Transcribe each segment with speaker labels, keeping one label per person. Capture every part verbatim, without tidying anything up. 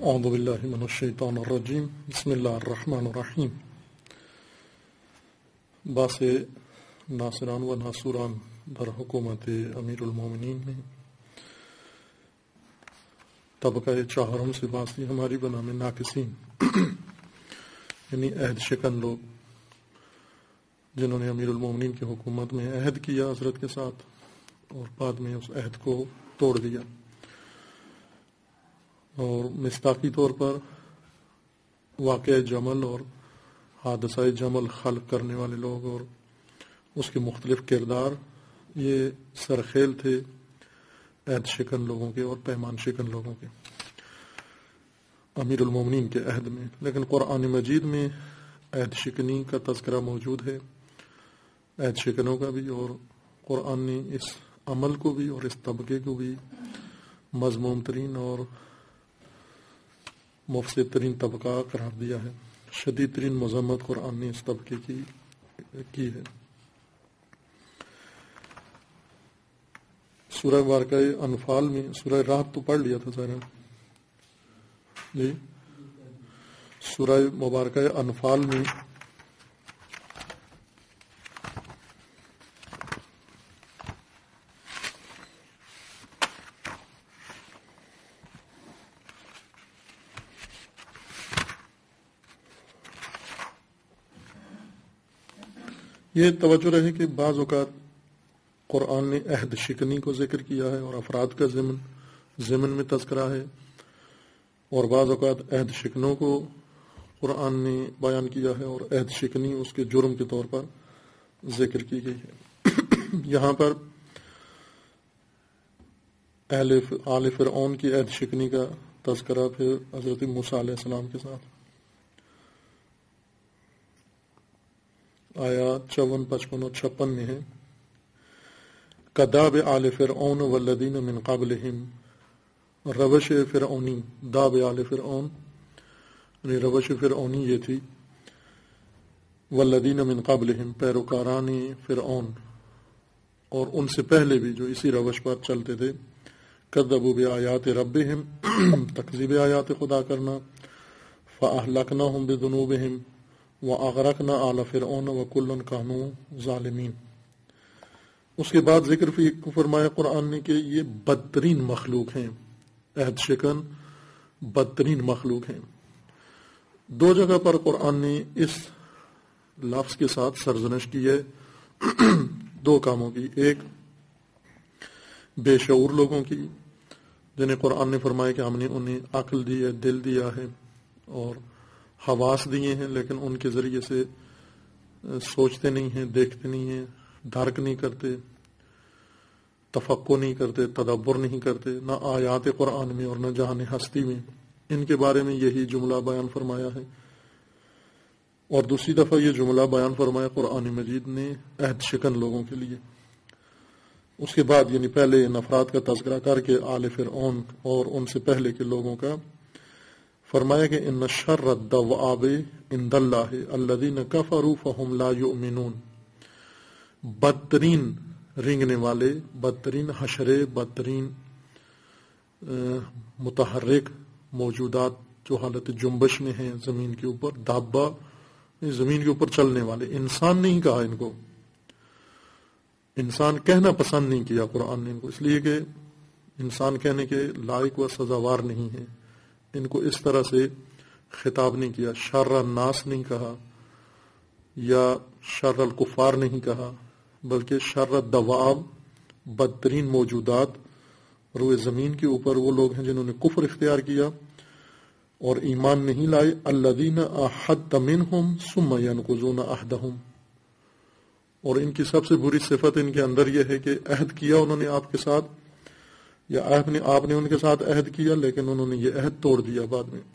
Speaker 1: اعوذ باللہ من الشیطان الرجیم بسم اللہ الرحمن الرحیم باس ناصران و ناصوران در حکومت امیر المومنین میں طبقہ چہارم سے باسی ہماری بنام ناقصین یعنی عہد شکن لوگ جنہوں نے امیر المومنین کی حکومت میں عہد کیا حضرت کے ساتھ اور بعد میں اس عہد کو توڑ دیا، اور مصداقی طور پر واقعہ جمل اور حادثہ جمل خلق کرنے والے لوگ اور اس کے مختلف کردار یہ سرخیل تھے عہد شکن لوگوں کے اور پیمان شکن لوگوں کے امیر المومنین کے عہد میں۔ لیکن قرآن مجید میں عہد شکنی کا تذکرہ موجود ہے، عہد شکنوں کا بھی، اور قرآن نے اس عمل کو بھی اور اس طبقے کو بھی مذموم ترین اور مفسد ترین طبقہ قرار دیا ہے۔ شدید ترین مذمت قرآن نے اس طبقے کی کی ہے۔ سورہ مبارکہ انفال میں، سورہ رعد تو پڑھ لیا تھا ذرا جی، سورہ مبارکہ انفال میں یہ توجہ رہے کہ بعض اوقات قرآن نے عہد شکنی کو ذکر کیا ہے اور افراد کا ضمن ضمن میں تذکرہ ہے، اور بعض اوقات عہد شکنوں کو قرآن نے بیان کیا ہے اور عہد شکنی اس کے جرم کے طور پر ذکر کی گئی ہے۔ یہاں پر اہل آل فرعون کی عہد شکنی کا تذکرہ پھر حضرت موسیٰ علیہ السلام کے ساتھ آیات چون پچپن اور چھپن میں ہے۔ کداب آل فرعون والذین من قبلہم، روش فرعونی، داب آل فرعون یعنی روش فرعونی یہ تھی، والذین من قبلہم پیروکاران فرعون اور ان سے پہلے بھی جو اسی روش پر چلتے تھے، کذبوا بآیات ربہم تکذیب آیات خدا کرنا، فاہلکناہم بذنوبہم وَأَغْرَقْنَا آلَ فِرْعَوْنَ وَكُلًّا كَانُوا ظَالِمِينَ۔ اس کے بعد ذکر فرمایا قرآن نے کہ یہ بدترین مخلوق ہیں، عہد شکن بدترین مخلوق ہیں۔ دو جگہ پر قرآن نے اس لفظ کے ساتھ سرزنش کی ہے دو کاموں کی، ایک بے شعور لوگوں کی جنہیں قرآن نے فرمایا کہ ہم نے انہیں عقل دی ہے، دل دیا ہے اور حواس دیے ہیں، لیکن ان کے ذریعے سے سوچتے نہیں ہیں، دیکھتے نہیں ہیں، درک نہیں کرتے، تفکر نہیں کرتے، تدبر نہیں کرتے، نہ آیات قرآن میں اور نہ جہان ہستی میں۔ ان کے بارے میں یہی جملہ بیان فرمایا ہے، اور دوسری دفعہ یہ جملہ بیان فرمایا قرآن مجید نے عہد شکن لوگوں کے لیے۔ اس کے بعد یعنی پہلے ان افراد کا تذکرہ کر کے آل فرعون اور ان سے پہلے کے لوگوں کا فرمایا کہ ان شر الدواب عند اللہ الذین کفروا فہم لا یؤمنون، بدترین رینگنے والے، بدترین حشرے، بدترین متحرک موجودات جو حالت جنبش میں ہیں زمین کے اوپر، دابہ زمین کے اوپر چلنے والے، انسان نہیں کہا ان کو، انسان کہنا پسند نہیں کیا قرآن نے ان کو، اس لیے کہ انسان کہنے کے لائق و سزاوار نہیں ہے۔ ان کو اس طرح سے خطاب نہیں کیا، شر الناس نہیں کہا یا شر الکفار نہیں کہا، بلکہ شر الدواب، بدترین موجودات روئے زمین کے اوپر وہ لوگ ہیں جنہوں نے کفر اختیار کیا اور ایمان نہیں لائے، الذین عاہدت منہم ثم ینقضون عہدہم، اور ان کی سب سے بری صفت ان کے اندر یہ ہے کہ عہد کیا انہوں نے آپ کے ساتھ، یا آپ نے آپ نے ان کے ساتھ عہد کیا لیکن انہوں نے یہ عہد توڑ دیا بعد میں۔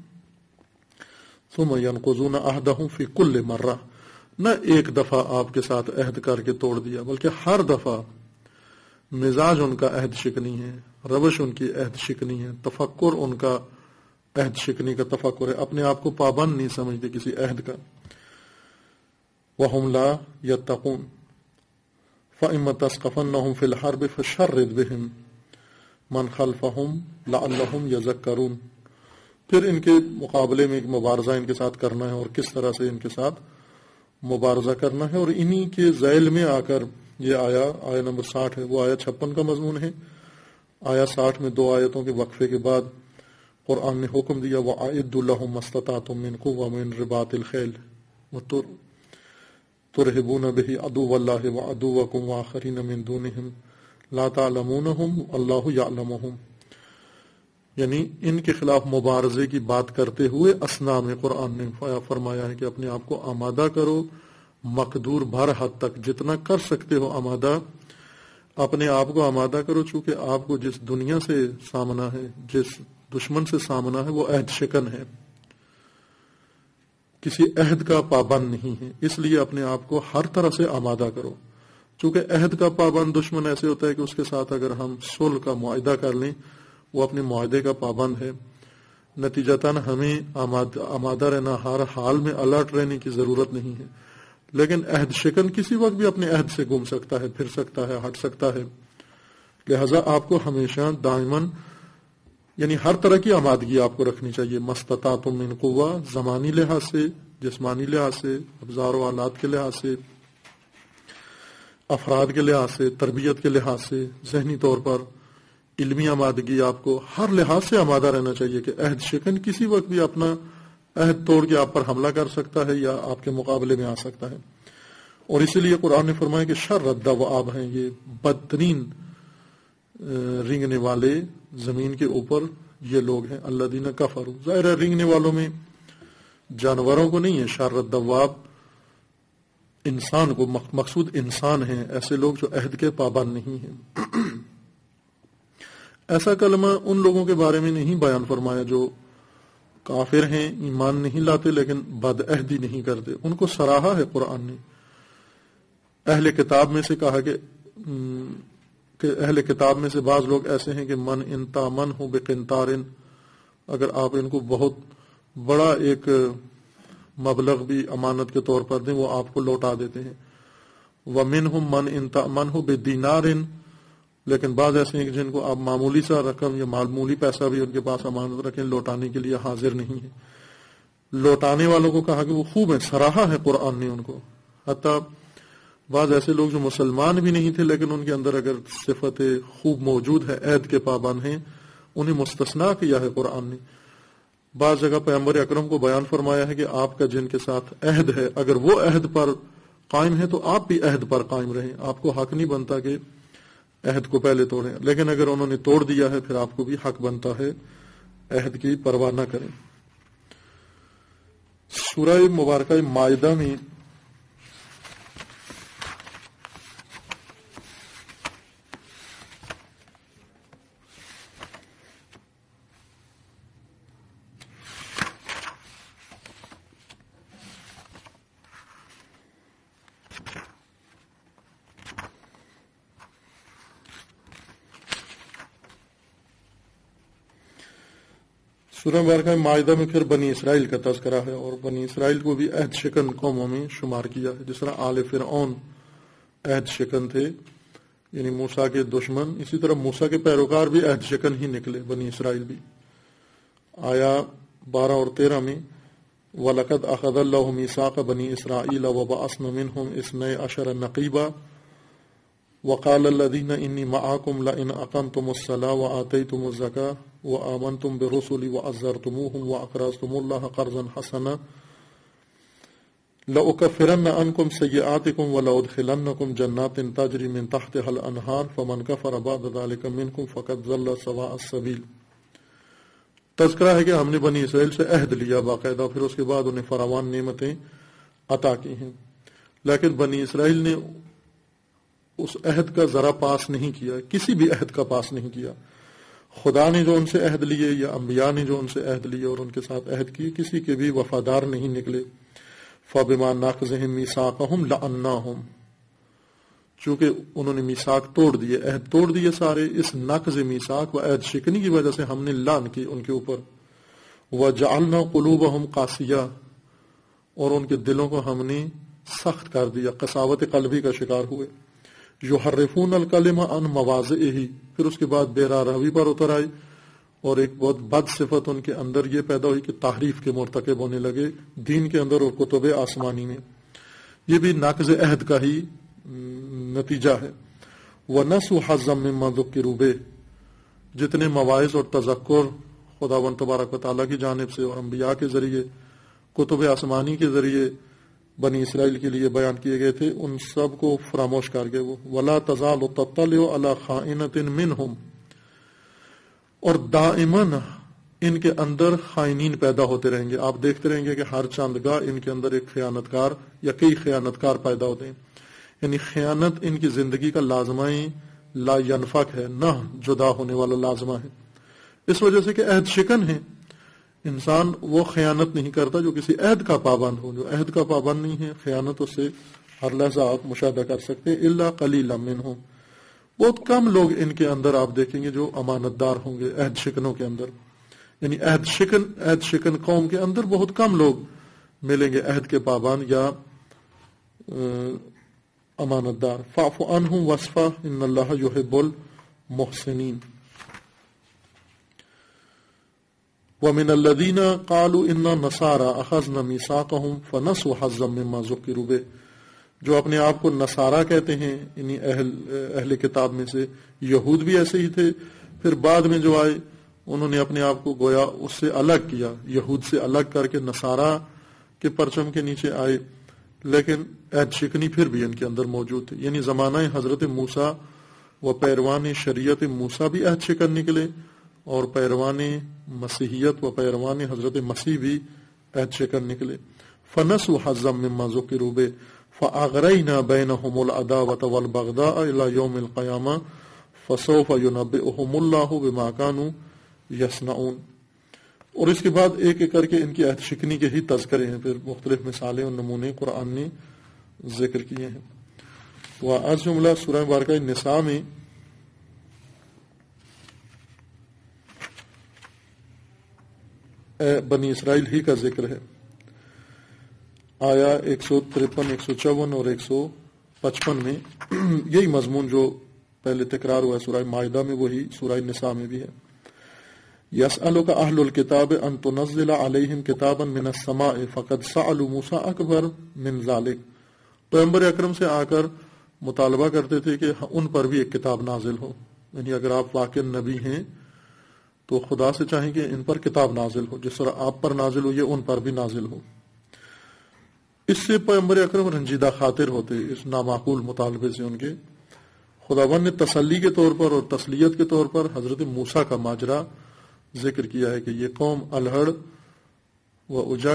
Speaker 1: ثم ينقضون عہدہم فی کل مرہ، نہ ایک دفعہ آپ کے ساتھ عہد کر کے توڑ دیا بلکہ ہر دفعہ مزاج ان کا عہد شکنی ہے، روش ان کی عہد شکنی ہے، تفکر ان کا عہد شکنی کا تفکر ہے، اپنے آپ کو پابند نہیں سمجھتے کسی عہد کا۔ وہم لا یتقون فإما تثقفنهم في الحرب فشرد بهم من خلفهم لعلهم يذكرون پھر ان کے مقابلے میں ایک مبارزہ ان کے ساتھ کرنا ہے اور کس طرح سے ان کے ساتھ مبارزہ کرنا ہے. اور انہی کے ذیل میں آ کر یہ آیا آیا نمبر ساٹھ ہے، وہ آیا چھپن کا مضمون ہے. آیا ساٹھ میں دو آیتوں کے وقفے کے بعد قرآن نے حکم دیا وَأَعِدُّوا لَهُم مَّا اسْتَطَعْتُم مِّن قُوَّةٍ وَمِن رِّبَاطِ الْخَيْلِ تُرْهِبُونَ بِهِ عَدُوَّ اللَّهِ وَعَدُوَّكُمْ وَآخَرِينَ مِن دُونِهِمْ لَا تَعْلَمُونَهُمْ اللَّهُ يَعْلَمُهُمْ. یعنی ان کے خلاف مبارزے کی بات کرتے ہوئے اثنا میں قرآن نے فرمایا ہے کہ اپنے آپ کو آمادہ کرو مقدور بھر حد تک، جتنا کر سکتے ہو آمادہ اپنے آپ کو آمادہ کرو، چونکہ آپ کو جس دنیا سے سامنا ہے، جس دشمن سے سامنا ہے، وہ عہد شکن ہے، کسی عہد کا پابند نہیں ہے. اس لیے اپنے آپ کو ہر طرح سے آمادہ کرو. چونکہ عہد کا پابند دشمن ایسے ہوتا ہے کہ اس کے ساتھ اگر ہم صلح کا معاہدہ کر لیں، وہ اپنے معاہدے کا پابند ہے. نتیجتاً ہمیں آمادہ رہنا، ہر حال میں الرٹ رہنے کی ضرورت نہیں ہے. لیکن عہد شکن کسی وقت بھی اپنے عہد سے گم سکتا ہے، پھر سکتا ہے، ہٹ سکتا ہے. لہذا آپ کو ہمیشہ دائماً یعنی ہر طرح کی آمادگی آپ کو رکھنی چاہیے. مستطاعتم من قوہ، زمانی لحاظ سے، جسمانی لحاظ سے، ابزار و آلات کے لحاظ سے، افراد کے لحاظ سے، تربیت کے لحاظ سے، ذہنی طور پر، علمی آمادگی. آپ کو ہر لحاظ سے آمادہ رہنا چاہیے کہ عہد شکن کسی وقت بھی اپنا عہد توڑ کے آپ پر حملہ کر سکتا ہے یا آپ کے مقابلے میں آ سکتا ہے. اور اسی لیے قرآن نے فرمایا کہ شر ردا و آب ہیں، یہ بدترین رنگنے والے زمین کے اوپر یہ لوگ ہیں. الذین کفروا، ظاہر ہے رنگنے والوں میں جانوروں کو نہیں ہے، شر الدواب انسان کو، مقصود انسان ہیں، ایسے لوگ جو عہد کے پابند نہیں ہیں. ایسا کلمہ ان لوگوں کے بارے میں نہیں بیان فرمایا جو کافر ہیں، ایمان نہیں لاتے لیکن بد عہدی نہیں کرتے. ان کو سراہا ہے قرآن نے. اہل کتاب میں سے کہا کہ کہ اہل کتاب میں سے بعض لوگ ایسے ہیں کہ من انتا من ہو بقنطارن، اگر آپ ان کو بہت بڑا ایک مبلغ بھی امانت کے طور پر دیں وہ آپ کو لوٹا دیتے ہیں. ومنہم من انتا من ہو بدینارن، لیکن بعض ایسے ہیں کہ جن کو آپ معمولی سا رقم یا معمولی پیسہ بھی ان کے پاس امانت رکھیں، لوٹانے کے لیے حاضر نہیں ہے. لوٹانے والوں کو کہا کہ وہ خوب ہیں، سراہا ہے قرآن نے ان کو. حتیٰ بعض ایسے لوگ جو مسلمان بھی نہیں تھے لیکن ان کے اندر اگر صفت خوب موجود ہے، عہد کے پابند ہیں، انہیں مستثنا کیا ہے قرآن نے. بعض جگہ پیغمبر اکرم کو بیان فرمایا ہے کہ آپ کا جن کے ساتھ عہد ہے، اگر وہ عہد پر قائم ہے تو آپ بھی عہد پر قائم رہیں. آپ کو حق نہیں بنتا کہ عہد کو پہلے توڑیں، لیکن اگر انہوں نے توڑ دیا ہے پھر آپ کو بھی حق بنتا ہے عہد کی پرواہ نہ کریں. سورہ مبارکہ مائدہ میں سورہ مبارکہ معاہدہ میں پھر بنی اسرائیل کا تذکرہ ہے، اور بنی اسرائیل کو بھی عہد شکن قوموں میں شمار کیا ہے. جس طرح آل فرعون عہد شکن تھے، یعنی موسیٰ کے دشمن، اسی طرح موسیٰ کے پیروکار بھی عہد شکن ہی نکلے بنی اسرائیل بھی. آیا بارہ اور تیرہ میں وَلَقَدْ أَخَذَ اللَّهُ مِيثَاقَ بَنِي إِسْرَائِيلَ وَبَعَثْنَا مِنْهُمْ اثْنَيْ عَشَرَ نَقِيبًا وَقَالَ الَّذِينَ إِنِّي مَعَكُمْ لَئِنْ أَقَمْتُمُ الصَّلَاةَ وَآتَيْتُمُ الزَّكَاةَ وَآمَنْتُمْ بِرُسُلِي وَعَزَّرْتُمُوهُمْ وَأَقْرَضْتُمُ اللَّهَ قَرْضًا حَسَنًا لَأُكَفِّرَنَّ عَنْكُمْ سَيِّئَاتِكُمْ وَلَأُدْخِلَنَّكُمْ جَنَّاتٍ تَجْرِي مِنْ تَحْتِهَا الْأَنْهَارُ فَمَنْ كَفَرَ بَعْدَ ذَلِكَ مِنْكُمْ فَقَدْ ضَلَّ سَوَاءَ السَّبِيلِ. تذکرہ ہے کہ ہم نے بنی اسرائیل سے عہد لیا باقاعدہ، پھر اس کے بعد انہیں فراوان نعمتیں عطا کی ہیں، لیکن بنی اسرائیل نے اس عہد کا ذرا پاس نہیں کیا، کسی بھی عہد کا پاس نہیں کیا. خدا نے جو ان سے عہد لیے یا انبیاء نے جو ان سے عہد لیے اور ان کے ساتھ عہد کیے، کسی کے بھی وفادار نہیں نکلے. فَبِمَا نَقْضِهِمْ مِيثَاقَهُمْ لَعَنَّاهُمْ، چونکہ انہوں نے میثاق توڑ دیے، عہد توڑ دیے سارے، اس نقض میثاق و عہد شکنی کی وجہ سے ہم نے لعن کی ان کے اوپر. وَجَعَلْنَا قُلُوبَهُمْ قَاسِيَةً، اور ان کے دلوں کو ہم نے سخت کر دیا، قساوت قلبی کا شکار ہوئے. یحرفون الکلم عن مواضعہ، پھر اس کے بعد بے راہ روی پر اتر آئے. اور ایک بہت بد صفت ان کے اندر یہ پیدا ہوئی کہ تحریف کے مرتکب ہونے لگے دین کے اندر اور کتب آسمانی میں. یہ بھی ناقض عہد کا ہی نتیجہ ہے. وَنَسُوا حَظًّا مِّمَّا ذُكِّرُوا بِهِ، جتنے مواعظ اور تذکر خداوند تبارک و تعالیٰ کی جانب سے اور انبیاء کے ذریعے کتب آسمانی کے ذریعے بنی اسرائیل کے لیے بیان کیے گئے تھے ان سب کو فراموش کر گئے وہ. وَلَا تَزَالُ تَطَّلِعُ عَلَىٰ خَائِنَةٍ مِّنْهُمْ، اور دائماً ان کے اندر خائنین پیدا ہوتے رہیں گے. آپ دیکھتے رہیں گے کہ ہر چند گاہ ان کے اندر ایک خیانت کار یا کئی خیانت کار پیدا ہوتے ہیں. یعنی خیانت ان کی زندگی کا لازمہ لا ینفک ہے، نہ جدا ہونے والا لازمہ ہے، اس وجہ سے کہ عہد شکن ہے. انسان وہ خیانت نہیں کرتا جو کسی عہد کا پابند ہو. جو عہد کا پابند نہیں ہے خیانت اس سے ہر لحظہ آپ مشاہدہ کر سکتے ہیں. الا قلیلا منہم، بہت کم لوگ ان کے اندر آپ دیکھیں گے جو امانت دار ہوں گے عہد شکنوں کے اندر. یعنی عہد شکن عہد شکن قوم کے اندر بہت کم لوگ ملیں گے عہد کے پابند یا امانت دار. فاعف عنہم واصفح ان اللہ یحب المحسنین. ومن الذین قالوا انا نصارى اخذنا میثاقهم فنسوا حظا مما ذکروا به، جو اپنے آپ کو نصارہ کہتے ہیں یعنی اہل اہل کتاب میں سے. یہود بھی ایسے ہی تھے، پھر بعد میں جو آئے انہوں نے اپنے آپ کو گویا اس سے الگ کیا، یہود سے الگ کر کے نصارہ کے پرچم کے نیچے آئے، لیکن عہد شکنی پھر بھی ان کے اندر موجود تھی. یعنی زمانہ حضرت موسیٰ و پیروان شریعت موسیٰ بھی عہد شکن نکلے، اور پیروان مسیحیت و پیروان حضرت مسیح بھی عہد شکن نکلے. فنسوا حظا مما ذکروا به فاغرینا بینہم العداوۃ والبغضاء الی یوم القیامہ فسوف ینبئہم اللہ بما کانوا یصنعون. اور اس کے بعد ایک ایک کر کے ان کی عہد شکنی کے ہی تذکرے ہیں، پھر مختلف مثالیں اور نمونے قرآن نے ذکر کیے ہیں. وآج جملہ سورہ مبارکہ نساء میں بنی اسرائیل ہی کا ذکر ہے. آیا ایک سو ترپن ایک سو چون اور ایک سو پچپن میں یہی مضمون جو پہلے تکرار ہوا ہے سورہ مائدہ میں وہی سورہ نساء میں بھی ہے. یسألک اہل الکتاب ان تنزل علیہم کتابا من السماء فقد سألوا موسیٰ اکبر من ذلک. پیغمبر اکرم سے آ کر مطالبہ کرتے تھے کہ ان پر بھی ایک کتاب نازل ہو. یعنی اگر آپ واقع نبی ہیں تو خدا سے چاہیں کہ ان پر کتاب نازل ہو، جس طرح آپ پر نازل ہو یہ ان پر بھی نازل ہو. اس سے پیغمبر اکرم رنجیدہ خاطر ہوتے اس نامعقول مطالبے سے. ان کے خداوند نے تسلی کے طور پر اور تسلیت کے طور پر حضرت موسیٰ کا ماجرا ذکر کیا ہے کہ یہ قوم الہڑ و اجڑ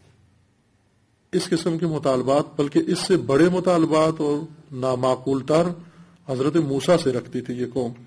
Speaker 1: اس قسم کے مطالبات، بلکہ اس سے بڑے مطالبات اور نامعقول تر حضرت موسیٰ سے رکھتی تھی یہ قوم.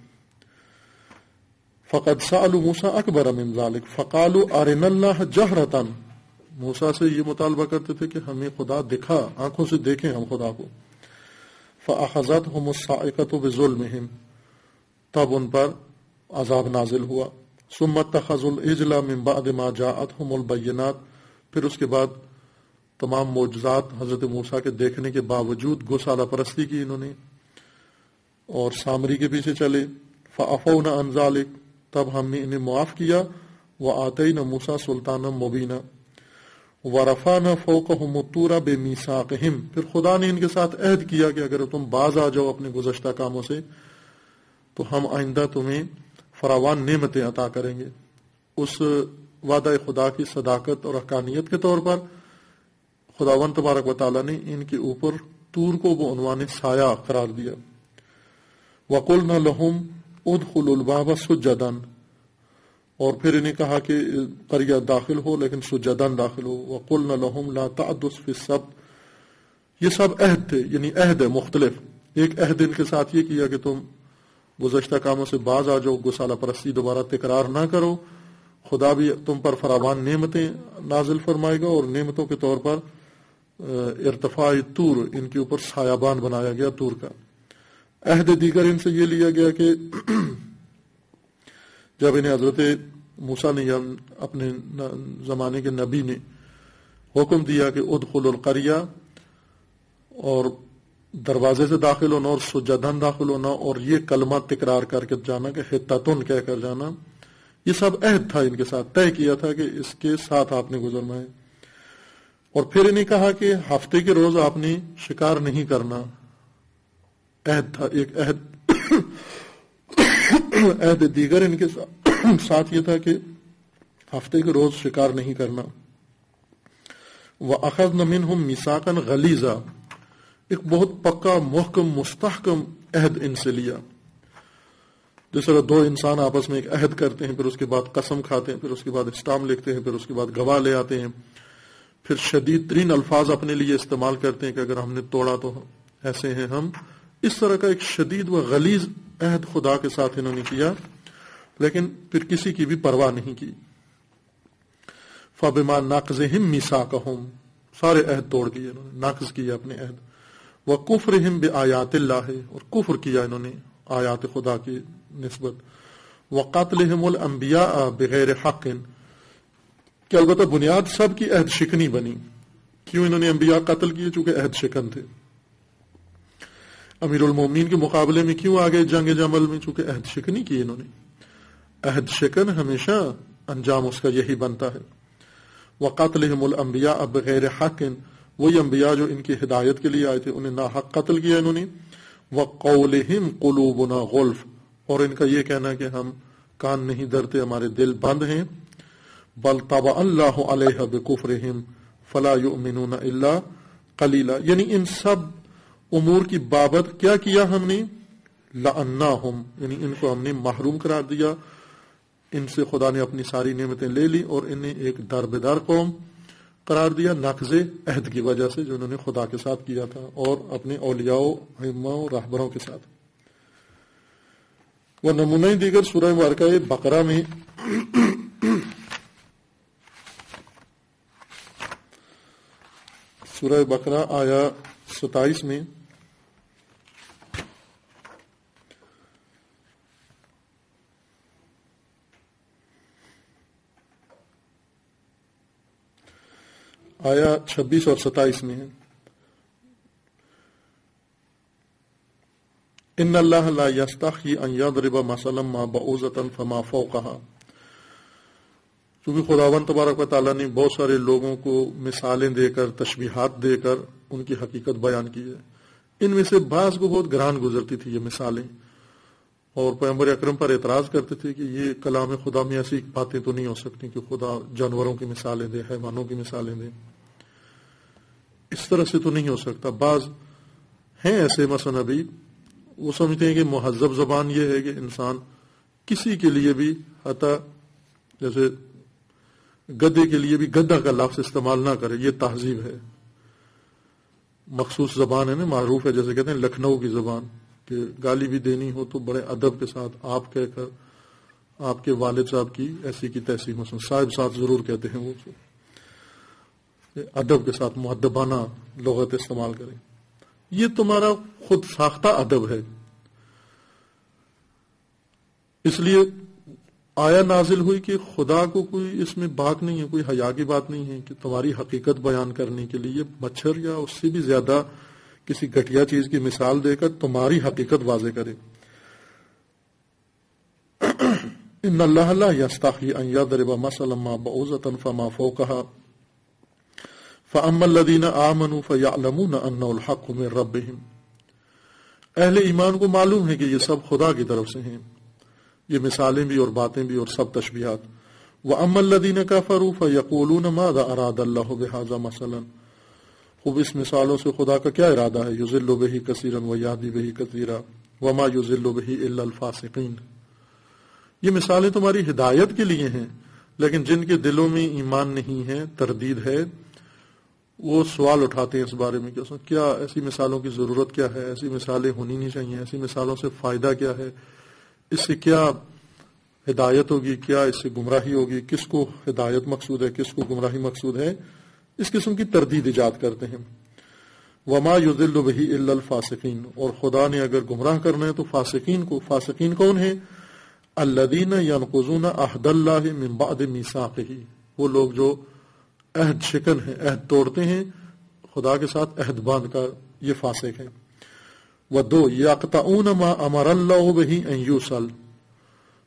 Speaker 1: فقد سألوا موسیٰ اکبر من ذلک فقالوا ارنا اللہ جہرۃ. موسیٰ سے یہ مطالبہ کرتے تھے کہ ہمیں خدا دکھا، آنکھوں سے دیکھیں ہم خدا کو. فأخذتهم الصاعقۃ بظلمهم، تب ان پر عذاب نازل ہوا. ثم اتخذوا العجل من بعد ما جاءتهم البینات، پھر اس کے بعد تمام معجزات حضرت موسیٰ کے دیکھنے کے باوجود گوسالہ پرستی کی انہوں نے اور سامری کے پیچھے چلے. فعفونا عن ذلک، تب ہم نے انہیں معاف کیا. وآتینا موسیٰ سلطانا مبینا ورفعنا فوقهم الطور بمیثاقہم، پھر خدا نے ان کے ساتھ عہد کیا کہ اگر تم باز آ جاؤ اپنے گزشتہ کاموں سے تو ہم آئندہ تمہیں فراوان نعمتیں عطا کریں گے. اس وعدہ خدا کی صداقت اور حقانیت کے طور پر خداوند تبارک و تعالیٰ نے ان کے اوپر طور کو وہ عنوان سایہ قرار دیا. وقلنا لهم ادخلوا الباب سجدا، اور پھر انہیں کہا کہ قریہ داخل ہو لیکن سجدن داخل ہو. وقلنا لهم لا تعدوا في السبت، یہ سب عہد تھے، یعنی عہد ہے مختلف. ایک عہد ان کے ساتھ یہ کیا کہ تم گزشتہ کاموں سے باز آ جاؤ، گوسالہ پرستی دوبارہ تکرار نہ کرو، خدا بھی تم پر فراوان نعمتیں نازل فرمائے گا. اور نعمتوں کے طور پر ارتفاع طور، ان کے اوپر سایابان بنایا گیا طور کا. عہد دیگر ان سے یہ لیا گیا کہ جب انہیں حضرت موسیٰ نے یا اپنے زمانے کے نبی نے حکم دیا کہ ادخلوا القریہ، اور دروازے سے داخل ہونا اور سجدن داخل ہونا اور یہ کلمہ تکرار کر کے جانا کہ حتتن کہہ کر جانا، یہ سب عہد تھا ان کے ساتھ، طے کیا تھا کہ اس کے ساتھ آپ نے گزرنا ہے. اور پھر انہیں کہا کہ ہفتے کے روز آپ نے شکار نہیں کرنا. عہد تھا ایک عہد. عہد دیگر ان کے ساتھ یہ تھا کہ ہفتے کے روز شکار نہیں کرنا. وَأَخَذْنَ مِنْهُمْ مِيثَاقًا غَلِيظًا، ایک بہت پکا محکم مستحکم عہد ان سے لیا. جس طرح دو انسان آپس میں ایک عہد کرتے ہیں، پھر اس کے بعد قسم کھاتے ہیں، پھر اس کے بعد اسٹام لکھتے ہیں، پھر اس کے بعد گواہ لے آتے ہیں، پھر شدید ترین الفاظ اپنے لیے استعمال کرتے ہیں کہ اگر ہم نے توڑا تو ایسے ہیں ہم. اس طرح کا ایک شدید و غلیظ عہد خدا کے ساتھ انہوں نے کیا، لیکن پھر کسی کی بھی پرواہ نہیں کی. فَبِمَا نَقْضِهِمْ مِيثَاقَهُمْ، سارے عہد توڑ دیے انہوں نے، ناقض کیا اپنے عہد. وَكُفْرِهِمْ بِآيَاتِ اللَّهِ، اور کفر کیا انہوں نے آیات خدا کی نسبت. وَقَتْلِهِمُ الْأَنْبِيَاءَ بِغَيْرِ حَقٍ، کہ البتہ بنیاد سب کی عہد شکنی بنی. کیوں انہوں نے انبیاء قتل کیے؟ چونکہ عہد شکن تھے. امیر المومنین کے مقابلے میں کیوں آگے جنگ جمل میں؟ چونکہ عہد شکنی کی انہوں نے. عہد شکن ہمیشہ انجام اس کا یہی بنتا ہے. وَقَتْلِهِمُ الْأَنْبِيَاءَ بِغَيْرِ حَقٍ، وہی انبیاء جو ان کی ہدایت کے لیے آئے تھے انہیں ناحق قتل کیا انہوں نے. وَقَوْلِهِمْ قُلُوبُنَا غُلْفٌ، اور ان کا یہ کہنا کہ ہم کان نہیں دھرتے، ہمارے دل بند ہیں. بَلْ طَبَعَ اللَّهُ عَلَيْهَا بِكُفْرِهِمْ فَلَا يُؤْمِنُونَ إِلَّا قَلِيلًا، یعنی ان سب امور کی بابت کیا کیا ہم نے؟ لَأَنَّاهُمْ، یعنی ان کو ہم نے محروم قرار دیا. ان سے خدا نے اپنی ساری نعمتیں لے لی اور انہیں ایک دربدر قوم قرار دیا نقض عہد کی وجہ سے جو انہوں نے خدا کے ساتھ کیا تھا اور اپنے اولیاء و ائمہ و رہبروں کے ساتھ. وہ نمونہ دیگر سورہ مبارکہ بقرہ میں سورہ بقرہ آیا ستائیس میں آیا چھبیس اور ستائیس میں ہے. ان اللہ لا یستحی ان یضرب مثلا ما بعوضۃ فما فوقها، کیونکہ خداوند تبارک و تعالیٰ نے بہت سارے لوگوں کو مثالیں دے کر، تشبیہات دے کر ان کی حقیقت بیان کی ہے. ان میں سے بعض کو بہت گران گزرتی تھی یہ مثالیں، اور پیغمبر اکرم پر اعتراض کرتے تھے کہ یہ کلام خدا میں ایسی باتیں تو نہیں ہو سکتی کہ خدا جانوروں کی مثالیں دے، حیوانوں کی مثالیں دے، اس طرح سے تو نہیں ہو سکتا. بعض ہیں ایسے مثلا ابھی وہ سمجھتے ہیں کہ مہذب زبان یہ ہے کہ انسان کسی کے لیے بھی، حتی جیسے گدے کے لیے بھی گدھا کا لفظ استعمال نہ کرے، یہ تہذیب ہے. مخصوص زبان ہے نا، معروف ہے، جیسے کہتے ہیں لکھنؤ کی زبان، کہ گالی بھی دینی ہو تو بڑے ادب کے ساتھ آپ کہہ کر آپ کے والد صاحب کی ایسی کی تیسی، مثلا صاحب ساتھ ضرور کہتے ہیں، وہ ادب کے ساتھ مؤدبانہ لغت استعمال کریں. یہ تمہارا خود ساختہ ادب ہے. اس لیے آیا نازل ہوئی کہ خدا کو کوئی اس میں بات نہیں ہے، کوئی حیا کی بات نہیں ہے کہ تمہاری حقیقت بیان کرنے کے لیے مچھر یا اس سے بھی زیادہ کسی گھٹیا چیز کی مثال دے کر تمہاری حقیقت واضح کرے. ان اللہ لا یستحی ان یضرب مثلا ما بعوضۃ فما فوقها فَأَمَّا الَّذِينَ آمَنُوا فَيَعْلَمُونَ أَنَّهُ الْحَقُّ مِنْ رَبِّهِمْ، اہل ایمان کو معلوم ہے کہ یہ سب خدا کی طرف سے ہیں، یہ مثالیں بھی اور باتیں بھی اور سب تشبیہات. وَأَمَّا الَّذِينَ كَفَرُوا فَيَقُولُونَ مَاذَا أَرَادَ اللَّهُ بِهَذَا مَثَلًا، خوب اس مثالوں سے خدا کا کیا ارادہ ہے؟ يُضِلُّ بِهِ كَثِيرًا وَيَهْدِي بِهِ كَثِيرًا وَمَا يُضِلُّ بِهِ إِلَّا الْفَاسِقِينَ. یہ مثالیں تمہاری ہدایت کے لیے ہیں، لیکن جن کے دلوں میں ایمان نہیں ہے، تردید ہے، وہ سوال اٹھاتے ہیں اس بارے میں کہ کیا ایسی مثالوں کی ضرورت کیا ہے، ایسی مثالیں ہونی نہیں چاہیے، ایسی مثالوں سے فائدہ کیا ہے، اس سے کیا ہدایت ہوگی، کیا اس سے گمراہی ہوگی، کس کو ہدایت مقصود ہے، کس کو گمراہی مقصود ہے. اس قسم کی تردید ایجاد کرتے ہیں. وما یضل بہ الا الفاسقین، اور خدا نے اگر گمراہ کرنا ہے تو فاسقین کو. فاسقین کون ہیں؟ الذین ینقضون عہد اللہ من بعد میثاقہ، وہ لوگ جو عہد شکن ہیں، عہد توڑتے ہیں خدا کے ساتھ عہد باندھ کر، یہ فاسق ہیں. ودو یقطعون ما امر اللہ بہ ان یوصل،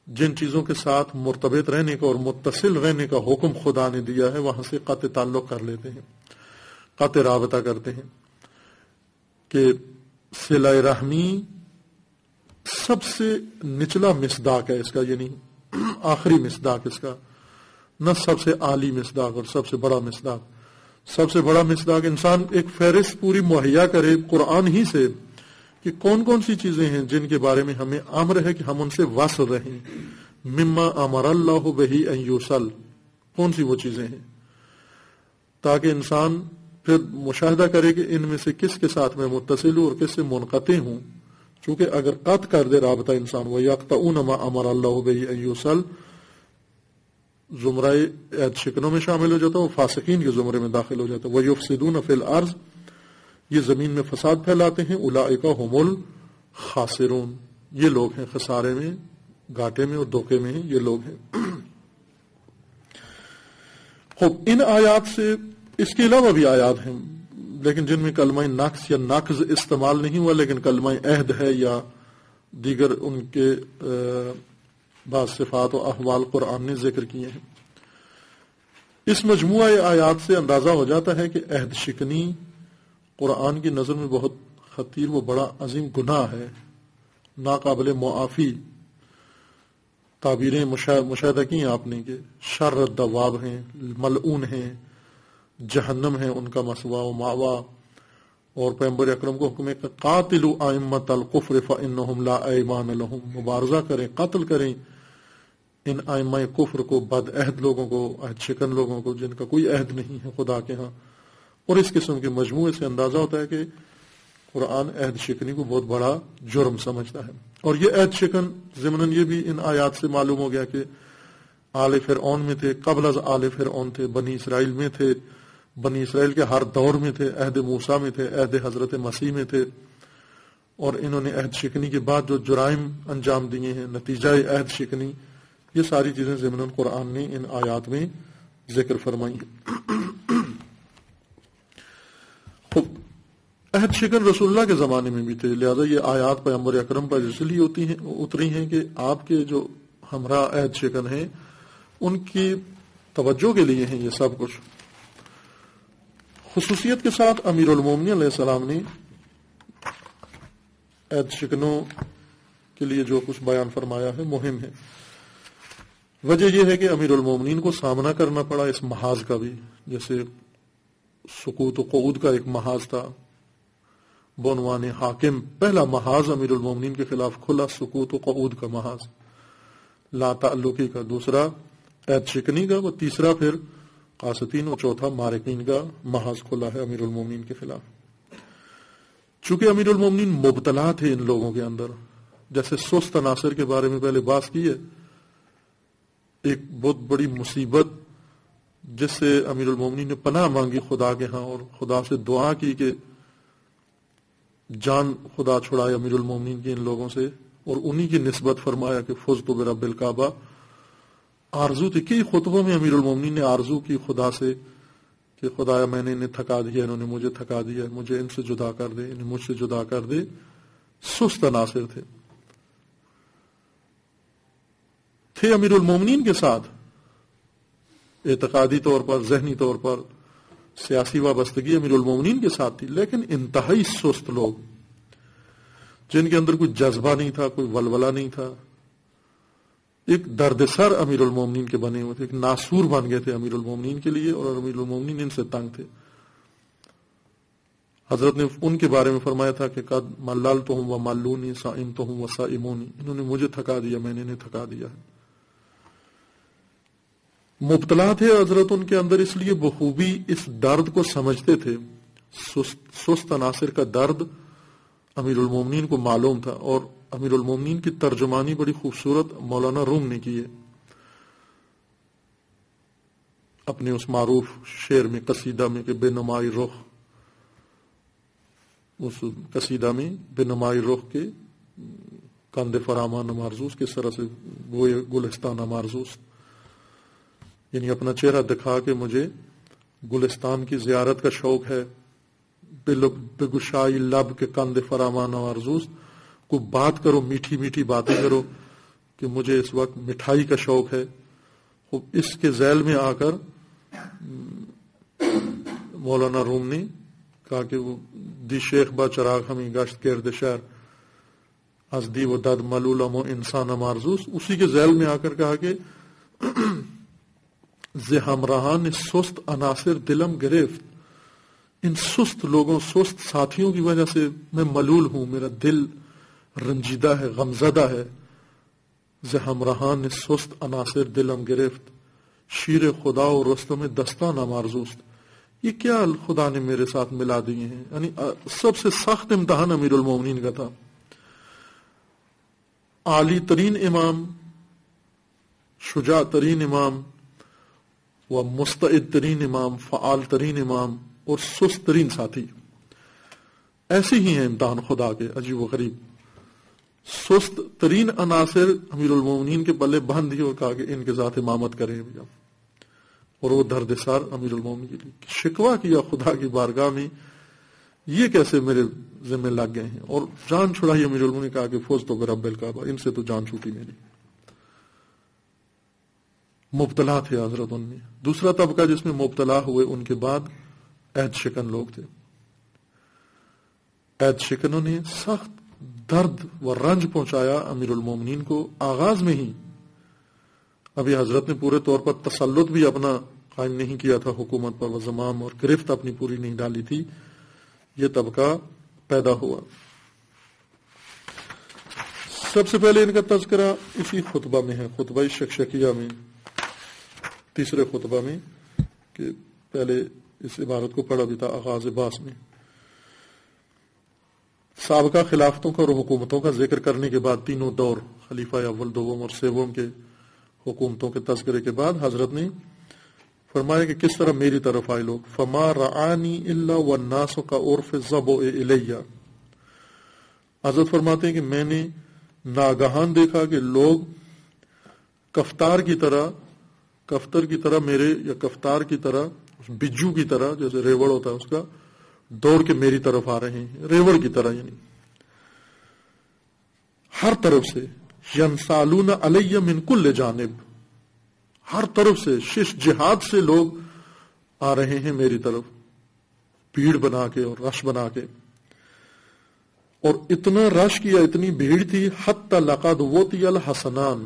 Speaker 1: جن چیزوں کے ساتھ مرتبط رہنے کا اور متصل رہنے کا حکم خدا نے دیا ہے وہاں سے قطع تعلق کر لیتے ہیں، قطع رابطہ کرتے ہیں. کہ صلہ رحمی سب سے نچلا مصداق ہے اس کا، یعنی آخری مصداق اس کا، نہ سب سے اعلی مصداق اور سب سے بڑا مصداق. سب سے بڑا مصداق انسان ایک فہرست پوری مہیا کرے قرآن ہی سے کہ کون کون سی چیزیں ہیں جن کے بارے میں ہمیں امر ہے کہ ہم ان سے واصل رہیں. مما امر اللہ بہی ان یوصل، کون سی وہ چیزیں ہیں، تاکہ انسان پھر مشاہدہ کرے کہ ان میں سے کس کے ساتھ میں متصل ہوں اور کس سے منقطع ہوں. چونکہ اگر قطع کر دے رابطہ انسان، وَيَقْطَعُونَ مَا أَمَرَ اللَّهُ بِهِ أَن يُوصَلَ، زمرہ عہد شکنوں میں شامل ہو جاتا ہے، وہ فاسقین کے زمرے میں داخل ہو جاتا ہے. وَيُفْسِدُونَ فِي الْأَرْضِ، یہ زمین میں فساد پھیلاتے ہیں. أُولَٰئِكَ هُمُ الْخَاسِرُونَ، یہ لوگ ہیں خسارے میں، گھاٹے میں اور دھوکے میں ہیں، یہ لوگ ہیں. خب ان آیات سے، اس کے علاوہ بھی آیات ہیں لیکن جن میں کلمہ نقص یا نقض استعمال نہیں ہوا، لیکن کلمہ عہد ہے یا دیگر ان کے بعض صفات و احوال قرآن نے ذکر کیے ہیں. اس مجموعہ آیات سے اندازہ ہو جاتا ہے کہ عہد شکنی قرآن کی نظر میں بہت خطیر و بڑا عظیم گناہ ہے، ناقابل معافی. تعبیریں مشاہدہ کی ہیں آپ نے کہ شر الدواب ہیں، ملعون ہیں، جہنم ہے ان کا مسوا و ماوا. اور پیغمبر اکرم کو حکم ہے کہ قاتلوا ائمۃ الکفر فانہم لا ایمان لہم، مبارزہ کریں، قتل کریں ان ائمہ کفر کو، بد عہد لوگوں کو، عہد شکن لوگوں کو جن کا کوئی عہد نہیں ہے خدا کے ہاں. اور اس قسم کے مجموعے سے اندازہ ہوتا ہے کہ قرآن عہد شکنی کو بہت بڑا جرم سمجھتا ہے. اور یہ عہد شکن ضمناً یہ بھی ان آیات سے معلوم ہو گیا کہ آل فرعون میں تھے، قبل از آل فرعون تھے، بنی اسرائیل میں تھے، بنی اسرائیل کے ہر دور میں تھے، عہد موسیٰ میں تھے، عہد حضرت مسیح میں تھے. اور انہوں نے عہد شکنی کے بعد جو جرائم انجام دیے ہیں، نتیجہ عہد شکنی، یہ ساری چیزیں ضمناً قرآن نے ان آیات میں ذکر فرمائی ہیں. عہد شکن رسول اللہ کے زمانے میں بھی تھے، لہذا یہ آیات پیغمبر اکرم پر اس لیے ہوتی ہیں اتری ہیں کہ آپ کے جو ہمراہ عہد شکن ہیں ان کی توجہ کے لیے ہیں یہ سب کچھ. خصوصیت کے ساتھ امیر المومنین علیہ السلام نے عہد شکنوں کے لیے جو کچھ بیان فرمایا ہے مہم ہے. وجہ یہ ہے کہ امیر المومنین کو سامنا کرنا پڑا اس محاذ کا بھی، جیسے سکوت و قعود کا ایک محاذ تھا، بعنوان حاکم پہلا محاذ امیر المومنین کے خلاف کھلا سکوت و قعود کا محاذ، لا تعلقی کا دوسرا، عہد شکنی کا، وہ تیسرا پھر قاسطین، اور چوتھا مارکین کا محاذ کھلا ہے امیر المومنین کے خلاف. چونکہ امیر المومنین مبتلا تھے ان لوگوں کے اندر، جیسے سست عناصر کے بارے میں پہلے بات کی ہے، ایک بہت بڑی مصیبت جس سے امیر المومنین نے پناہ مانگی خدا کے ہاں اور خدا سے دعا کی کہ جان خدا چھڑائے امیر المومنین کی ان لوگوں سے، اور انہی کی نسبت فرمایا کہ فزت برب الکعبہ. آرزو تھی، کئی خطبوں میں امیر المومنین نے آرزو کی خدا سے کہ خدایا میں نے انہیں تھکا دیا، انہوں نے مجھے تھکا دیا، مجھے ان سے جدا کر دے، انہیں مجھ سے جدا کر دے. سست عناصر تھے تھے امیر المومنین کے ساتھ اعتقادی طور پر، ذہنی طور پر، سیاسی وابستگی امیر المومنین کے ساتھ تھی، لیکن انتہائی سست لوگ جن کے اندر کوئی جذبہ نہیں تھا، کوئی ولولہ نہیں تھا، ایک درد سر امیر المومنین کے بنے ہوئے تھے، ایک ناسور بن گئے تھے امیر المومنین کے لیے، اور امیر المومنین ان سے تنگ تھے. حضرت نے ان کے بارے میں فرمایا تھا کہ قد مللتہم و ملونی صائمتہم و صائمونی، انہوں نے مجھے تھکا دیا، میں نے انہیں تھکا دیا ہے. مبتلا تھے حضرت ان کے اندر، اس لیے بخوبی اس درد کو سمجھتے تھے. سست, سست عناصر کا درد امیر المومنین کو معلوم تھا، اور امیر المومنین کی ترجمانی بڑی خوبصورت مولانا روم نے کی ہے اپنے اس معروف شعر میں، قصیدہ میں کہ بے نمائی رخ، اس قصیدہ میں بے نمائی رخ کے کاندے فرامان نمارزوس، کس طرح سے گوئے گلستان نمارزوس، یعنی اپنا چہرہ دکھا کے مجھے گلستان کی زیارت کا شوق ہے. بگشائی لب کے کاندے فرامان نمارزوس، کو بات کرو، میٹھی میٹھی باتیں کرو کہ مجھے اس وقت مٹھائی کا شوق ہے، اس کے ذیل میں آ کر مولانا روم نے کہا کہ وہ دی شیخ با چراغ ہمیں گشت گرد شہر از دی و دد ملولم و انسان مارزوس، اسی کے ذیل میں آ کر کہا کہ ز ہمراہان سست عناصر دلم گرفت، ان سست لوگوں، سست ساتھیوں کی وجہ سے میں ملول ہوں، میرا دل رنجیدہ ہے، غمزدہ ہے. ز ہمراہان سست عناصر دلم گرفت، شیر خدا و رستم دستہ نامارزوست. یہ کیا خدا نے میرے ساتھ ملا دیے ہیں. یعنی سب سے سخت امتحان امیر المومنین کا تھا. عالی ترین امام، شجاع ترین امام و مستعد ترین امام، فعال ترین امام اور سست ترین ساتھی. ایسے ہی ہیں امتحان خدا کے عجیب و غریب. سست ترین عناصر امیر المومنین کے پلے باندھ دیے اور کہا کہ ان کے ذات امامت کریں بھیا. اور وہ درد سار امیر المومنین کے لیے شکوہ کیا خدا کی بارگاہ میں، یہ کیسے میرے ذمہ لگ گئے ہیں. اور جان چھڑائی امیر المومنین نے کہا کہ فوز تو برب الکعبہ، ان سے تو جان چھوٹی میری. مبتلا تھے حضرت ان میں. دوسرا طبقہ جس میں مبتلا ہوئے ان کے بعد عہد شکن لوگ تھے. عہد شکنوں نے سخت درد و رنج پہنچایا امیر المومنین کو آغاز میں ہی. ابھی حضرت نے پورے طور پر تسلط بھی اپنا قائم نہیں کیا تھا حکومت پر، و زمام اور گرفت اپنی پوری نہیں ڈالی تھی. یہ طبقہ پیدا ہوا. سب سے پہلے ان کا تذکرہ اسی خطبہ میں ہے، خطبہ شکشکیہ میں، تیسرے خطبہ میں، کہ پہلے اس عبارت کو پڑھا بھی تھا آغاز باس میں. سابقہ خلافتوں کا اور حکومتوں کا ذکر کرنے کے بعد تینوں دور، خلیفہ اول، دوم اور سوم کے حکومتوں کے تذکرے کے بعد حضرت نے فرمایا کہ کس طرح میری طرف آئے لوگ. فما رعانی الا والناس کا عرف ضبو الیہ. حضرت فرماتے ہیں کہ میں نے ناگہان دیکھا کہ لوگ کفتار کی طرح، کفتر کی طرح میرے، یا کفتار کی طرح، بجو کی طرح، جیسے ریوڑ ہوتا ہے اس کا، دوڑ کے میری طرف آ رہے ہیں، ریوڑ کی طرح. یعنی ہر طرف سے ینسالون علی من کل جانب، ہر طرف سے شش جہاد سے لوگ آ رہے ہیں میری طرف، بھیڑ بنا کے اور رش بنا کے. اور اتنا رش کیا، اتنی بھیڑ تھی، حتی لقد وطی الحسنان،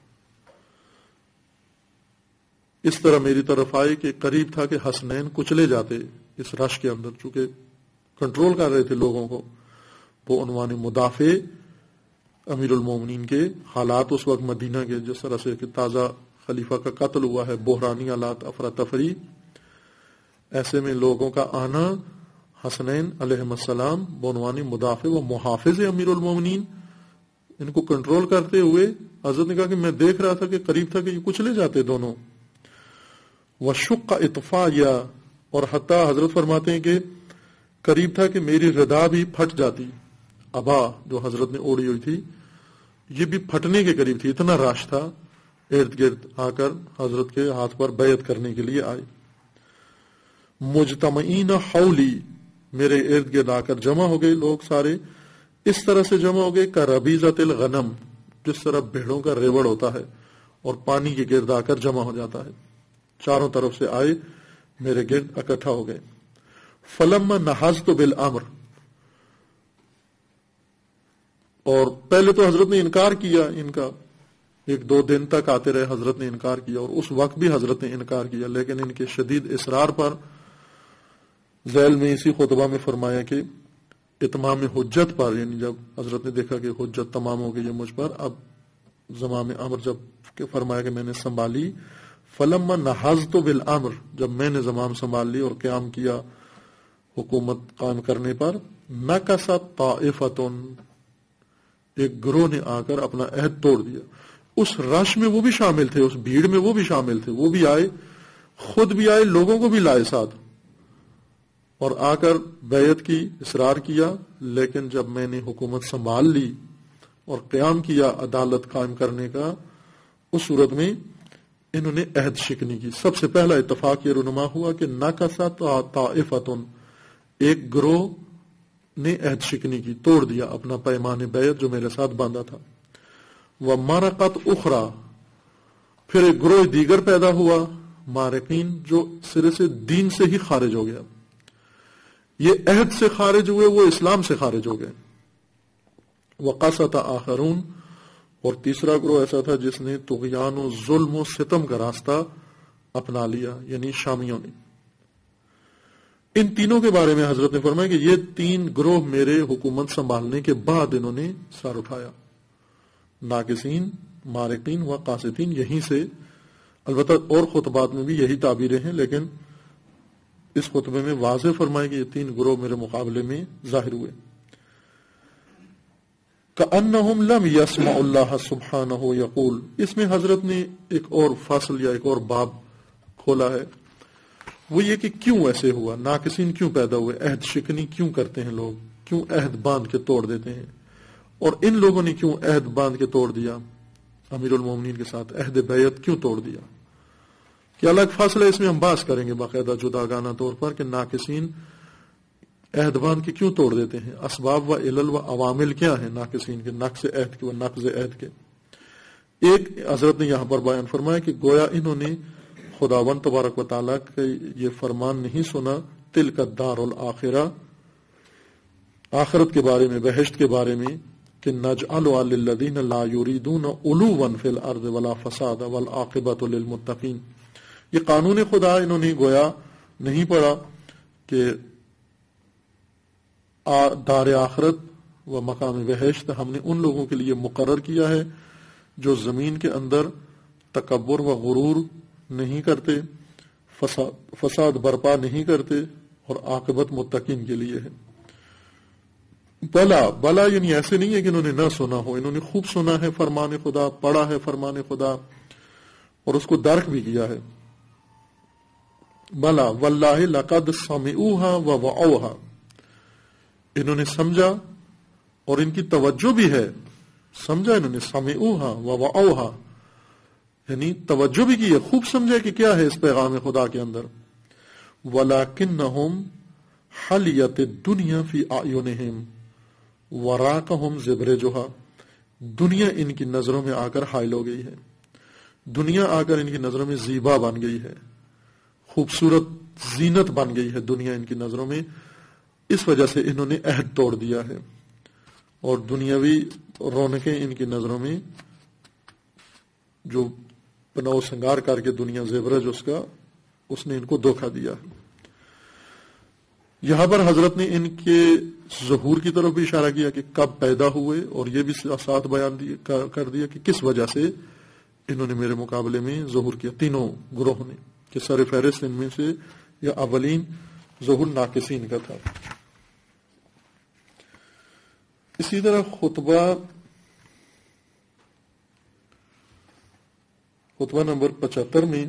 Speaker 1: اس طرح میری طرف آئے کہ قریب تھا کہ حسنین کچلے جاتے اس رش کے اندر، چونکہ کنٹرول کر رہے تھے لوگوں کو. وہ عنوان مدافع امیر المومنین کے حالات اس وقت مدینہ کے، جس طرح سے کہ تازہ خلیفہ کا قتل ہوا ہے، بحرانی حالات، افراتفری، ایسے میں لوگوں کا آنا، حسنین علیہ السلام بعنوان مدافع و محافظ امیر المومنین، ان کو کنٹرول کرتے ہوئے حضرت نے کہا کہ میں دیکھ رہا تھا کہ قریب تھا کہ یہ کچلے جاتے دونوں. وشق اطفا، یا اور حتیٰ حضرت فرماتے ہیں کہ قریب تھا کہ میری ردا بھی پھٹ جاتی. ابا جو حضرت نے اوڑی ہوئی تھی یہ بھی پھٹنے کے قریب تھی، اتنا رش تھا. ارد گرد آ کر حضرت کے ہاتھ پر بیعت کرنے کے لیے آئے. مجتمعین حولی، میرے ارد گرد آ کر جمع ہو گئے لوگ سارے. اس طرح سے جمع ہو گئے کہ ربیزۃ الغنم، جس طرح بھیڑوں کا ریوڑ ہوتا ہے اور پانی کے گرد آ کر جمع ہو جاتا ہے. چاروں طرف سے آئے، میرے گرد اکٹھا ہو گئے. فلما نہضت بالامر، اور پہلے تو حضرت نے انکار کیا ان کا، ایک دو دن تک آتے رہے، حضرت نے انکار کیا، اور اس وقت بھی حضرت نے انکار کیا. لیکن ان کے شدید اصرار پر ذیل میں اسی خطبہ میں فرمایا کہ اتمام حجت پر، یعنی جب حضرت نے دیکھا کہ حجت تمام ہو گئی ہے مجھ پر، اب زمام امر جب فرمایا کہ میں نے سنبھالی. فلما نہضت بالامر، جب میں نے زمام سنبھال لی اور قیام کیا حکومت قائم کرنے پر، نکست طائفۃ، ایک گروہ نے آ کر اپنا عہد توڑ دیا. اس رش میں وہ بھی شامل تھے، اس بھیڑ میں وہ بھی شامل تھے، وہ بھی آئے، خود بھی آئے، لوگوں کو بھی لائے ساتھ، اور آ کر بیعت کی، اصرار کیا. لیکن جب میں نے حکومت سنبھال لی اور قیام کیا عدالت قائم کرنے کا، اس صورت میں انہوں نے عہد شکنی کی. سب سے پہلا اتفاق یہ رونما ہوا کہ نکست طائفۃ، ایک گروہ نے عہد شکنی کی، توڑ دیا اپنا پیمان بیعت جو میرے ساتھ باندھا تھا. ومرقت اخرى، پھر ایک گروہ دیگر پیدا ہوا، مارقین، جو سرے سے دین سے ہی خارج ہو گیا، یہ عہد سے خارج ہوئے، وہ اسلام سے خارج ہو گئے۔ وقسط آخرون، اور تیسرا گروہ ایسا تھا جس نے طغیان و ظلم و ستم کا راستہ اپنا لیا، یعنی شامیوں نے۔ ان تینوں کے بارے میں حضرت نے فرمایا کہ یہ تین گروہ میرے حکومت سنبھالنے کے بعد انہوں نے سر اٹھایا، ناقصین، مارقین و قاسطین، یہیں سے، البتہ اور خطبات میں بھی یہی تعبیریں ہیں، لیکن اس خطبے میں واضح فرمائے کہ یہ تین گروہ میرے مقابلے میں ظاہر ہوئے۔ کأنہم لم یسمع اللہ سبحانہ یقول، اس میں حضرت نے ایک اور فصل یا ایک اور باب کھولا ہے، وہ یہ کہ کیوں ایسے ہوا، ناقصین کیوں پیدا ہوئے، عہد شکنی کیوں کرتے ہیں لوگ، کیوں عہد باندھ کے توڑ دیتے ہیں، اور ان لوگوں نے کیوں عہد باندھ کے توڑ دیا، امیر المومنین کے ساتھ عہد بیعت کیوں توڑ دیا، کہ الگ فاصلہ اس میں ہم بحث کریں گے باقاعدہ جداگانہ طور پر کہ ناقصین عہد باندھ کے کیوں توڑ دیتے ہیں، اسباب و علل و عوامل کیا ہیں ناقصین کے، نقص عہد کے و نقض عہد کے۔ ایک حضرت نے یہاں پر بیان فرمایا کہ گویا انہوں نے خداوند تبارک و تعالیٰ کا یہ فرمان نہیں سنا، تلک الدار الآخرہ، آخرت کے بارے میں، بہشت کے بارے میں، کہ نجعلها للذین لا یریدون علوا فی الارض ولا فسادا والعاقبۃ للمتقین، یہ قانون خدا انہوں نے گویا نہیں پڑھا کہ دار آخرت و مقام بہشت ہم نے ان لوگوں کے لیے مقرر کیا ہے جو زمین کے اندر تکبر و غرور نہیں کرتے، فساد فساد برپا نہیں کرتے، اور عاقبت متقین کے لیے ہے۔ بلا بلا یعنی ایسے نہیں ہے کہ انہوں نے نہ سنا ہو، انہوں نے خوب سنا ہے فرمان خدا، پڑھا ہے فرمان خدا، اور اس کو درک بھی کیا ہے۔ بلا واللہ لقد سمعوها ووعوها، انہوں نے سمجھا اور ان کی توجہ بھی ہے، سمجھا انہوں نے، سمعوها ووعوها، یعنی توجہ بھی کی ہے، خوب سمجھا کہ کیا ہے اس پیغام خدا کے اندر۔ وَلَكِنَّهُمْ حَلِيَتِ الدُّنْيَا فِي أَعْيُنِهِمْ وَرَاقَهُمْ زِبْرِجُهَا، دنیا ان کی نظروں میں آ کر حائل ہو گئی ہے، دنیا آ کر ان کی نظروں میں زیبا بن گئی ہے، خوبصورت زینت بن گئی ہے دنیا ان کی نظروں میں، اس وجہ سے انہوں نے عہد توڑ دیا ہے، اور دنیاوی رونقیں ان کی نظروں میں جو بناؤ سنگار کر کے دنیا زیورج اس کا، اس نے ان کو دھوکہ دیا ہے۔ یہاں پر حضرت نے ان کے ظہور کی طرف بھی اشارہ کیا کہ کب پیدا ہوئے، اور یہ بھی ساتھ بیان کر دیا کہ کس وجہ سے انہوں نے میرے مقابلے میں ظہور کیا، تینوں گروہ نے، کہ سر فہرست ان میں سے یا اولین ظہور ناقصین کا تھا۔ اسی طرح خطبہ خطبہ نمبر پچہتر میں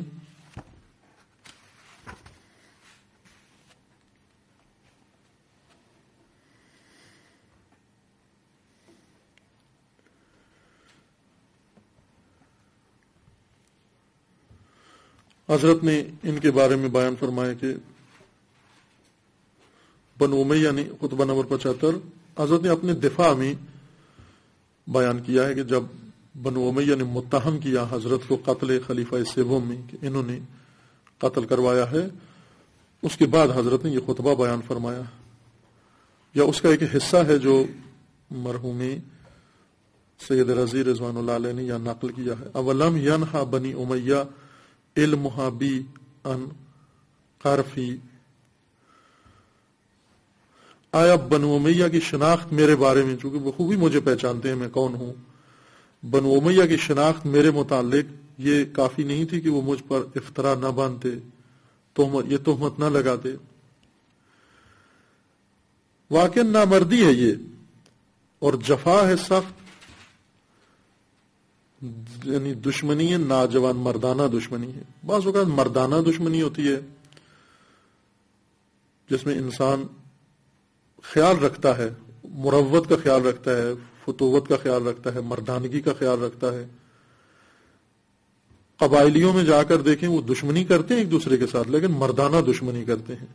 Speaker 1: حضرت نے ان کے بارے میں بیان فرمایا کہ بنو امیہ نے، خطبہ نمبر پچہتر، حضرت نے اپنے دفاع میں بیان کیا ہے کہ جب بنو امیہ نے متہم کیا حضرت کو قتل خلیفہ سوم میں کہ انہوں نے قتل کروایا ہے، اس کے بعد حضرت نے یہ خطبہ بیان فرمایا، یا اس کا ایک حصہ ہے جو مرحوم سید رضی رضوان اللہ علیہ نے یہاں نقل کیا ہے۔ اولم ینہا بنی امیہ علمہا بی ان قرفی، آیا بنو امیہ کی شناخت میرے بارے میں، چونکہ وہ خوبی مجھے پہچانتے ہیں میں کون ہوں، بنو امیہ کی شناخت میرے متعلق یہ کافی نہیں تھی کہ وہ مجھ پر افترا نہ باندھتے، تہمت یہ تہمت نہ لگاتے، واقعا نامردی ہے یہ، اور جفا ہے سخت، یعنی دشمنی ہے ناجوان، مردانہ دشمنی ہے۔ بعض اوقات مردانہ دشمنی ہوتی ہے جس میں انسان خیال رکھتا ہے، مروت کا خیال رکھتا ہے، فتوت کا خیال رکھتا ہے، مردانگی کا خیال رکھتا ہے۔ قبائلیوں میں جا کر دیکھیں وہ دشمنی کرتے ہیں ایک دوسرے کے ساتھ، لیکن مردانہ دشمنی کرتے ہیں،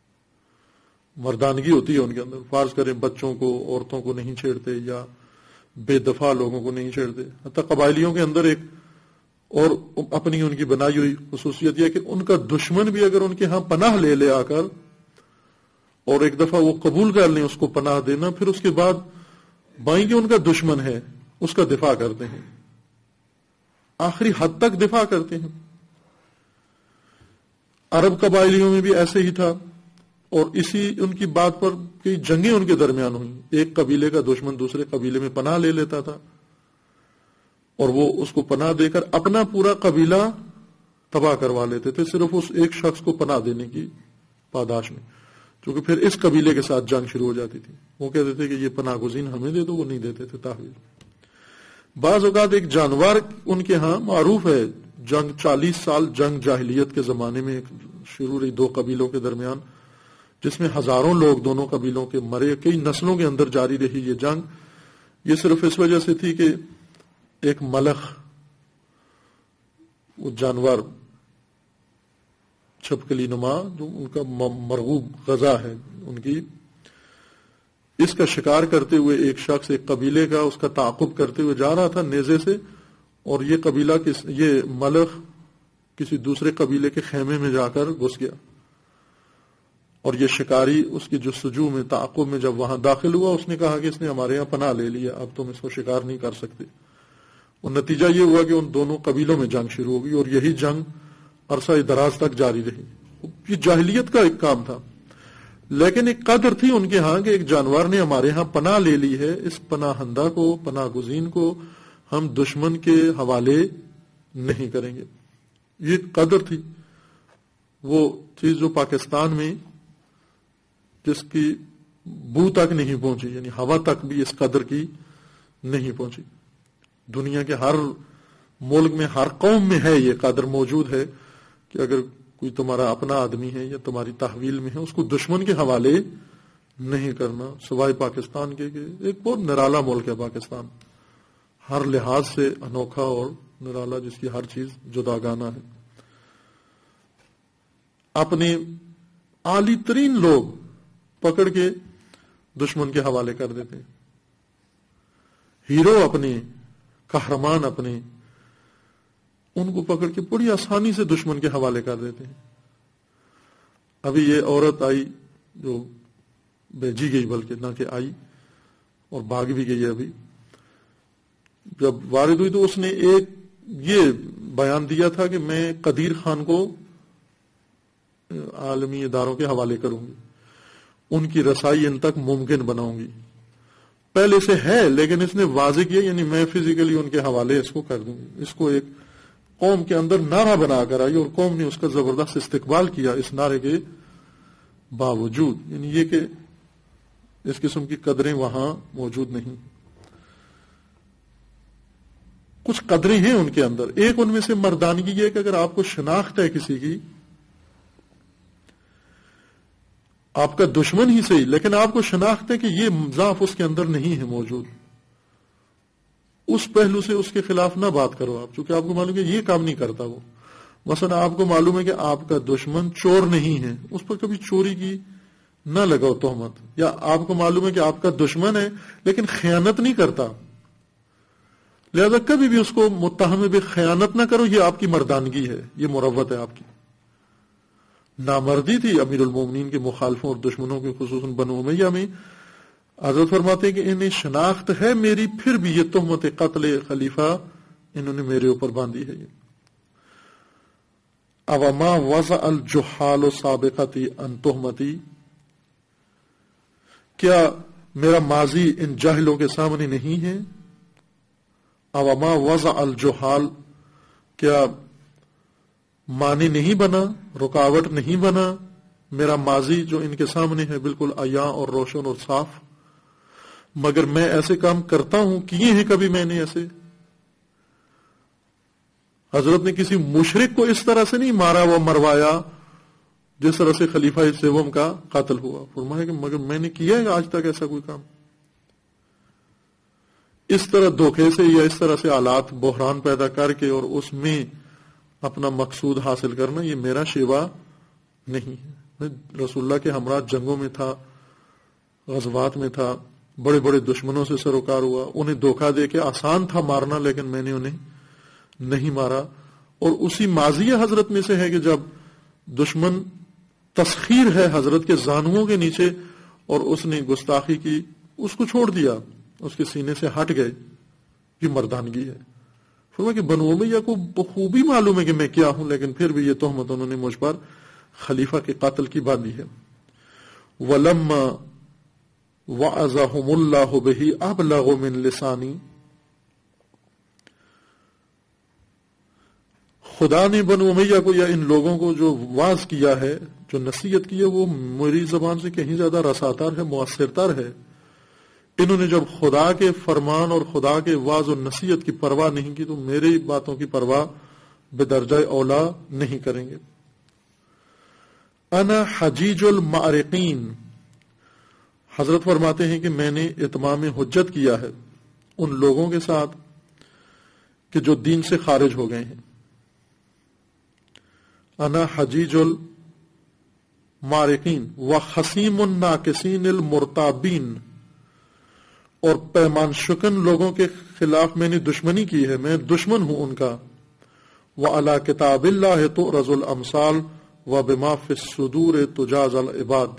Speaker 1: مردانگی ہوتی ہے ان کے اندر۔ فرض کریں بچوں کو، عورتوں کو نہیں چھیڑتے، یا بے دفاع لوگوں کو نہیں چھیڑتے. حتیٰ قبائلیوں کے اندر ایک اور اپنی ان کی بنائی ہوئی خصوصیت یہ کہ ان کا دشمن بھی اگر ان کے ہاں پناہ لے لے آ کر اور ایک دفعہ وہ قبول کر لیں اس کو پناہ دینا، پھر اس کے بعد بائیں کہ ان کا دشمن ہے اس کا دفاع کرتے ہیں، آخری حد تک دفاع کرتے ہیں. عرب قبائلیوں میں بھی ایسے ہی تھا، اور اسی ان کی بات پر کئی جنگیں ان کے درمیان ہوئیں. ایک قبیلے کا دشمن دوسرے قبیلے میں پناہ لے لیتا تھا اور وہ اس کو پناہ دے کر اپنا پورا قبیلہ تباہ کروا لیتے تھے صرف اس ایک شخص کو پناہ دینے کی پاداش میں، کیونکہ پھر اس قبیلے کے ساتھ جنگ شروع ہو جاتی تھی. وہ کہتے تھے کہ یہ پناہ گزین ہمیں دے دو، وہ نہیں دیتے تھے تحویل. بعض اوقات ایک جانور ان کے ہاں معروف ہے، جنگ چالیس سال جنگ جاہلیت کے زمانے میں شروع رہی دو قبیلوں کے درمیان، جس میں ہزاروں لوگ دونوں قبیلوں کے مرے، کئی نسلوں کے اندر جاری رہی یہ جنگ. یہ صرف اس وجہ سے تھی کہ ایک ملخ، وہ جانور چھپکلی نما جو ان کا مرغوب غذا ہے ان کی، اس کا شکار کرتے ہوئے ایک شخص ایک قبیلے کا اس کا تعاقب کرتے ہوئے جا رہا تھا نیزے سے، اور یہ قبیلہ یہ ملخ کسی دوسرے قبیلے کے خیمے میں جا کر گھس گیا، اور یہ شکاری اس کی جستجو میں تعاقب میں جب وہاں داخل ہوا اس نے کہا کہ اس نے ہمارے یہاں پناہ لے لیا، اب تم اس کو شکار نہیں کر سکتے. اور نتیجہ یہ ہوا کہ ان دونوں قبیلوں میں جنگ شروع ہو گئی، اور یہی جنگ عرصہ دراز تک جاری رہی. یہ جاہلیت کا ایک کام تھا، لیکن ایک قدر تھی ان کے ہاں کہ ایک جانور نے ہمارے ہاں پناہ لے لی ہے، اس پناہندہ کو، پناہ گزین کو ہم دشمن کے حوالے نہیں کریں گے. یہ قدر تھی، وہ چیز جو پاکستان میں جس کی بو تک نہیں پہنچی، یعنی ہوا تک بھی اس قدر کی نہیں پہنچی. دنیا کے ہر ملک میں ہر قوم میں ہے یہ قدر موجود ہے کہ اگر کوئی تمہارا اپنا آدمی ہے یا تمہاری تحویل میں ہے اس کو دشمن کے حوالے نہیں کرنا، سوائے پاکستان کے کہ ایک بہت نرالا ملک ہے پاکستان، ہر لحاظ سے انوکھا اور نرالا، جس کی ہر چیز جداگانہ ہے. اپنے عالی ترین لوگ پکڑ کے دشمن کے حوالے کر دیتے ہیں، ہیرو اپنے، قہرمان اپنے، ان کو پکڑ کے بڑی آسانی سے دشمن کے حوالے کر دیتے ہیں. ابھی یہ عورت آئی جو بھیجی گئی، بلکہ نہ کہ آئی، اور بھاگ بھی گئی. ابھی جب وارد ہوئی تو اس نے ایک یہ بیان دیا تھا کہ میں قدیر خان کو عالمی اداروں کے حوالے کروں گی، ان کی رسائی ان تک ممکن بناؤں گی. پہلے سے ہے لیکن اس نے واضح کیا، یعنی میں فزیکلی ان کے حوالے اس کو کر دوں گی. اس کو ایک قوم کے اندر نعرہ بنا کر آئی، اور قوم نے اس کا زبردست استقبال کیا اس نعرے کے باوجود، یعنی یہ کہ اس قسم کی قدریں وہاں موجود نہیں. کچھ قدریں ہیں ان کے اندر، ایک ان میں سے مردانگی یہ کہ اگر آپ کو شناخت ہے کسی کی، آپ کا دشمن ہی صحیح، لیکن آپ کو شناخت ہے کہ یہ ضعف اس کے اندر نہیں ہے موجود، اس پہلو سے اس کے خلاف نہ بات کرو آپ، چونکہ آپ کو معلوم ہے کہ یہ کام نہیں کرتا وہ. مثلا آپ کو معلوم ہے کہ آپ کا دشمن چور نہیں ہے، اس پر کبھی چوری کی نہ لگاؤ تہمت. یا آپ کو معلوم ہے کہ آپ کا دشمن ہے لیکن خیانت نہیں کرتا، لہذا کبھی بھی اس کو متہم بے خیانت نہ کرو. یہ آپ کی مردانگی ہے، یہ مروت ہے آپ کی. نامردی تھی امیر المومنین کے مخالفوں اور دشمنوں کے، خصوصاً بنو امیہ میں. حضرت فرماتے ہیں کہ انہیں شناخت ہے میری، پھر بھی یہ تہمت قتل خلیفہ انہوں نے میرے اوپر باندھی ہے. اوما وضع الجحال سابقتی ان تہمتی، کیا میرا ماضی ان جاہلوں کے سامنے نہیں ہے؟ اوما وضع الجحال، کیا معنی نہیں بنا، رکاوٹ نہیں بنا میرا ماضی جو ان کے سامنے ہے بالکل عیاں اور روشن اور صاف، مگر میں ایسے کام کرتا ہوں، کیے ہیں کبھی میں نے ایسے. حضرت نے کسی مشرک کو اس طرح سے نہیں مارا و مروایا جس طرح سے خلیفہ سوم کا قتل ہوا. فرمایا کہ مگر میں نے کیا ہے آج تک ایسا کوئی کام. اس طرح دھوکے سے یا اس طرح سے آلات بحران پیدا کر کے اور اس میں اپنا مقصود حاصل کرنا، یہ میرا شیوا نہیں ہے. میں رسول اللہ کے ہمراہ جنگوں میں تھا، غزوات میں تھا، بڑے بڑے دشمنوں سے سروکار ہوا، انہیں دھوکہ دے کے آسان تھا مارنا لیکن میں نے انہیں نہیں مارا. اور اسی ماضی حضرت میں سے ہے کہ جب دشمن تسخیر ہے حضرت کے زانوؤں کے نیچے اور اس نے گستاخی کی، اس کو چھوڑ دیا، اس کے سینے سے ہٹ گئے. یہ مردانگی ہے. فرمایا کہ بنو امیہ کو بخوبی معلوم ہے کہ میں کیا ہوں، لیکن پھر بھی یہ تہمت انہوں نے مجھ پر خلیفہ کے قتل کی باندھی ہے. وَلَمَّا وَعَظَهُمُ اللَّهُ بِهِ أَبْلَغُ مِنْ لِسَانِي، خدا نے بنو امیہ کو یا ان لوگوں کو جو واعظ کیا ہے، جو نصیحت کی ہے، وہ میری زبان سے کہیں زیادہ رساتر ہے، مؤثر تر ہے. انہوں نے جب خدا کے فرمان اور خدا کے واعظ اور نصیحت کی پرواہ نہیں کی تو میری باتوں کی پرواہ بدرجہ اولا نہیں کریں گے. انا حجیج المعرقین، حضرت فرماتے ہیں کہ میں نے اتمام حجت کیا ہے ان لوگوں کے ساتھ کہ جو دین سے خارج ہو گئے ہیں. انا حجیج المعرقین وخصیم الناکسین المرتابین، اور پیمان شکن لوگوں کے خلاف میں نے دشمنی کی ہے، میں دشمن ہوں ان کا. وَعَلَى كِتَابِ اللَّهِ تُعْرَضُ الْأَمْثَالُ وَبِمَا فِي الصُّدُورِ تُجَازَ الْعِبَادِ،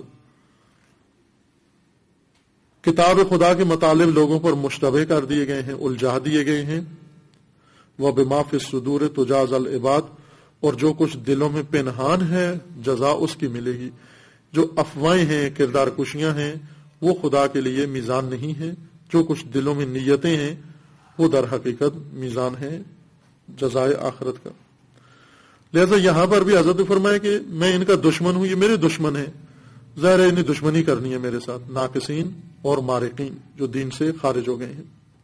Speaker 1: کتاب خدا کے مطالب لوگوں پر مشتبہ کر دیے گئے ہیں، الجھا دیے گئے ہیں. وَبِمَا فِي الصُّدُورِ تُجَازَ الْعِبَادِ، اور جو کچھ دلوں میں پنہان ہے جزا اس کی ملے گی. جو افواہیں ہیں، کردار کشیاں ہیں، وہ خدا کے لیے میزان نہیں ہے. جو کچھ دلوں میں نیتیں ہیں وہ در حقیقت میزان ہے جزائے آخرت کا. لہذا یہاں پر بھی حضرت نے فرمایا کہ میں ان کا دشمن ہوں، یہ میرے دشمن ہیں، ظاہر ہے انہیں دشمنی کرنی ہے میرے ساتھ. ناقصین اور مارقین جو دین سے خارج ہو گئے ہیں.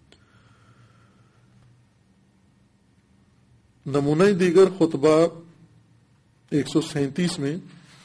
Speaker 1: نمونہ دیگر خطبہ ایک سو سینتیس میں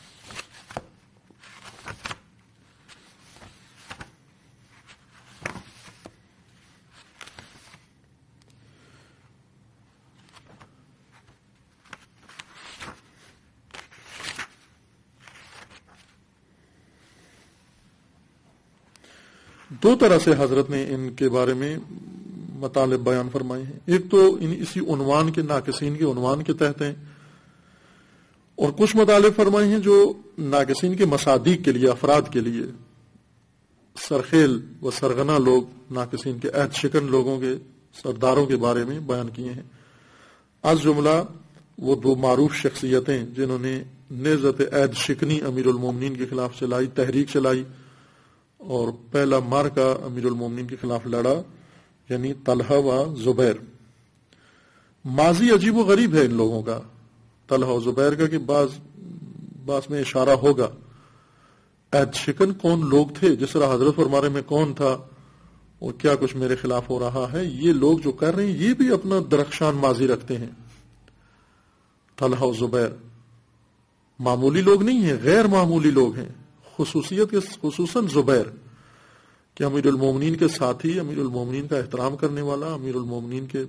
Speaker 1: دو طرح سے حضرت نے ان کے بارے میں مطالب بیان فرمائے ہیں. ایک تو اسی عنوان کے، ناقصین کے عنوان کے تحت ہیں، اور کچھ مطالب فرمائے ہیں جو ناقصین کے مصادیق کے لیے، افراد کے لیے، سرخیل و سرغنہ لوگ، ناقصین کے عہد شکن لوگوں کے سرداروں کے بارے میں بیان کیے ہیں. از جملہ وہ دو معروف شخصیتیں جنہوں نے نہضت عہد شکنی امیر المومنین کے خلاف چلائی، تحریک چلائی، اور پہلا مارکا امیر المومنین کے خلاف لڑا، یعنی طلحہ و زبیر. ماضی عجیب و غریب ہے ان لوگوں کا، طلحہ و زبیر کا، کہ بعض بعض میں اشارہ ہوگا. عہد شکن کون لوگ تھے، جس طرح حضرت فرما رہے میں کون تھا اور کیا کچھ میرے خلاف ہو رہا ہے، یہ لوگ جو کر رہے ہیں یہ بھی اپنا درخشان ماضی رکھتے ہیں. طلحہ و زبیر معمولی لوگ نہیں ہیں، غیر معمولی لوگ ہیں. خصوصیت کے خصوصاً زبیر کہ امیر المومنین کے ساتھی، امیر المومنین کا احترام کرنے والا، امیر المومنین کے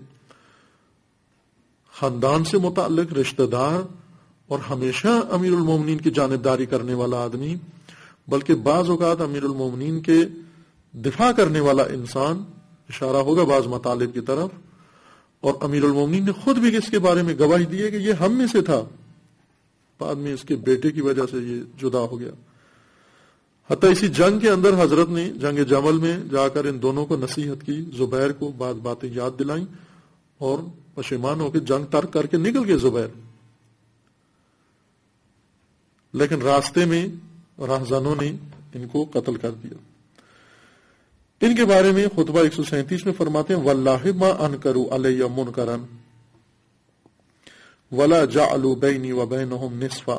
Speaker 1: خاندان سے متعلق رشتہ دار، اور ہمیشہ امیر المومنین کی جانبداری کرنے والا آدمی، بلکہ بعض اوقات امیر المومنین کے دفاع کرنے والا انسان. اشارہ ہوگا بعض مطالب کی طرف. اور امیر المومنین نے خود بھی اس کے بارے میں گواہی دی ہے کہ یہ ہم میں سے تھا، بعد میں اس کے بیٹے کی وجہ سے یہ جدا ہو گیا. حتیٰ اسی جنگ کے اندر حضرت نے جنگ جمل میں جا کر ان دونوں کو نصیحت کی، زبیر کو بعض باتیں یاد دلائیں، اور پشیمان ہو کے جنگ ترک کر کے نکل گئے زبیر. لیکن راستے میں راہزنوں نے ان کو قتل کر دیا. ان کے بارے میں خطبہ ایک سو سینتیس میں فرماتے ہیں واللہ ما انکروا علی منکرا ولا جعلوا بینی وبینہم نصفا،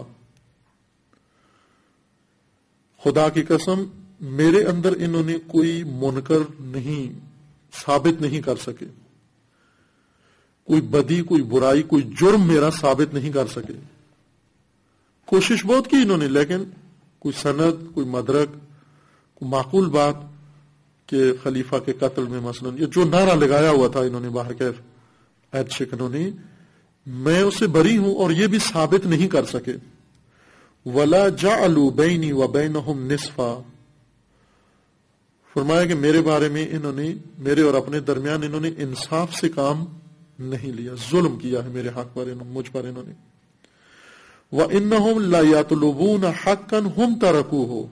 Speaker 1: خدا کی قسم میرے اندر انہوں نے کوئی منکر نہیں ثابت نہیں کر سکے، کوئی بدی، کوئی برائی، کوئی جرم میرا ثابت نہیں کر سکے. کوشش بہت کی انہوں نے، لیکن کوئی سند، کوئی مدرک، کوئی معقول بات کہ خلیفہ کے قتل میں مثلا یہ جو نعرہ لگایا ہوا تھا انہوں نے باہر کیف عہد شکنوں نے، میں اس سے بری ہوں، اور یہ بھی ثابت نہیں کر سکے. وَلَا جَعَلُوا بَيْنِي وَبَيْنَهُمْ نِصْفًا، فرمایا کہ میرے بارے میں انہوں نے میرے اور اپنے درمیان انہوں نے انصاف سے کام نہیں لیا، ظلم کیا ہے میرے حق پر، مجھ پر انہوں نے. وَإِنَّهُمْ لَيَطْلُبُونَ حَقًّا هُمْ تَرَكُوهُ،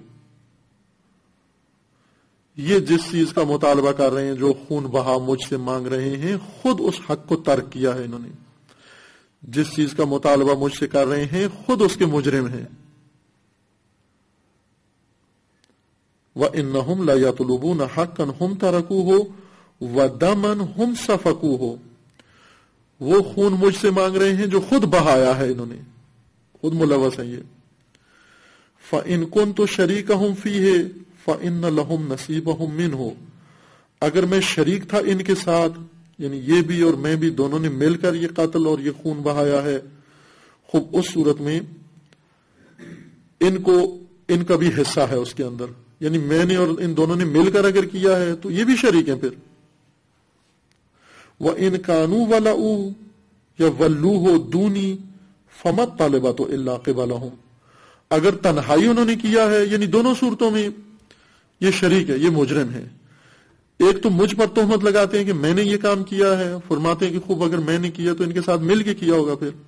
Speaker 1: یہ جس چیز کا مطالبہ کر رہے ہیں، جو خون بہا مجھ سے مانگ رہے ہیں، خود اس حق کو ترک کیا ہے انہوں نے. جس چیز کا مطالبہ مجھ سے کر رہے ہیں خود اس کے مجرم ہیں. وَإِنَّهُمْ لَيَطْلُبُونَ حَقًّا هُمْ تَرَكُوهُ وَدَمًا هُمْ سَفَكُوهُ، وہ خون مجھ سے مانگ رہے ہیں جو خود بہایا ہے انہوں نے، خود ملوث ہیں یہ. فَإِن كُنتُ شَرِيكَهُمْ فِيهِ فَإِنَّ لَهُمْ نَصِيبَهُمْ مِنْهُ، اگر میں شریک تھا ان کے ساتھ، یعنی یہ بھی اور میں بھی دونوں نے مل کر یہ قتل اور یہ خون بہایا ہے، خوب اس صورت میں ان کو ان کا بھی حصہ ہے اس کے اندر، یعنی میں نے اور ان دونوں نے مل کر اگر کیا ہے تو یہ بھی شریک ہیں پھر. وَإِن كَانُوا وَلَؤُوا يَوَلُّوهُ دُونِي فَمَا الطَّالِبَةُ إِلَّا قِبَلَهُمْ، اگر تنہائی انہوں نے کیا ہے، یعنی دونوں صورتوں میں یہ شریک ہے، یہ مجرم ہے. ایک تو مجھ پر تہمت لگاتے ہیں کہ میں نے یہ کام کیا ہے، فرماتے ہیں کہ خوب اگر میں نے کیا تو ان کے ساتھ مل کے کیا ہوگا. پھر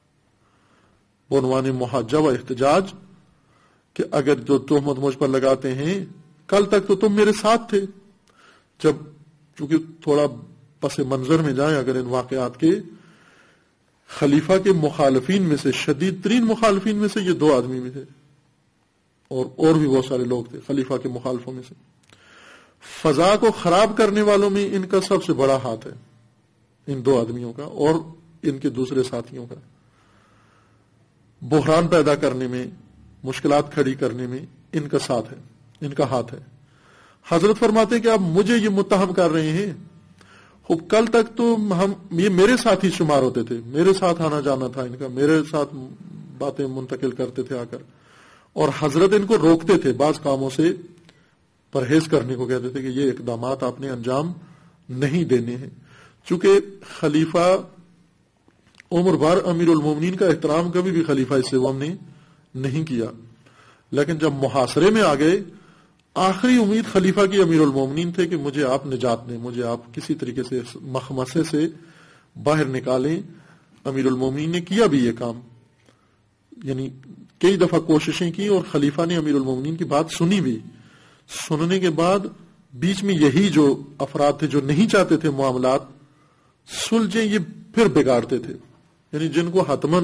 Speaker 1: عنوان محاجہ و احتجاج کہ اگر جو تہمت مجھ پر لگاتے ہیں، کل تک تو تم میرے ساتھ تھے. جب چونکہ تھوڑا پس منظر میں جائیں اگر ان واقعات کے، خلیفہ کے مخالفین میں سے، شدید ترین مخالفین میں سے یہ دو آدمی بھی تھے، اور اور بھی بہت سارے لوگ تھے خلیفہ کے مخالفوں میں سے. فضا کو خراب کرنے والوں میں ان کا سب سے بڑا ہاتھ ہے، ان دو آدمیوں کا اور ان کے دوسرے ساتھیوں کا. بحران پیدا کرنے میں، مشکلات کھڑی کرنے میں ان کا ساتھ ہے، ان کا ہاتھ ہے. حضرت فرماتے ہیں کہ آپ مجھے یہ متہم کر رہے ہیں، خوب کل تک تو ہم یہ میرے ساتھ ہی شمار ہوتے تھے، میرے ساتھ آنا جانا تھا ان کا، میرے ساتھ باتیں منتقل کرتے تھے آ کر، اور حضرت ان کو روکتے تھے، بعض کاموں سے پرہیز کرنے کو کہتے تھے کہ یہ اقدامات آپ نے انجام نہیں دینے ہیں. چونکہ خلیفہ عمر بھر امیر المومنین کا احترام کبھی بھی خلیفہ سوم نے نہیں کیا، لیکن جب محاصرے میں آ گئے، آخری امید خلیفہ کی امیر المومنین تھے کہ مجھے آپ نجات دیں، مجھے آپ کسی طریقے سے مخمصے سے باہر نکالیں. امیر المومنین نے کیا بھی یہ کام، یعنی کئی دفعہ کوششیں کی، اور خلیفہ نے امیر المومنین کی بات سنی بھی. سننے کے بعد بیچ میں یہی جو افراد تھے جو نہیں چاہتے تھے معاملات سلجھیں، یہ پھر بگاڑتے تھے، یعنی جن کو حتماً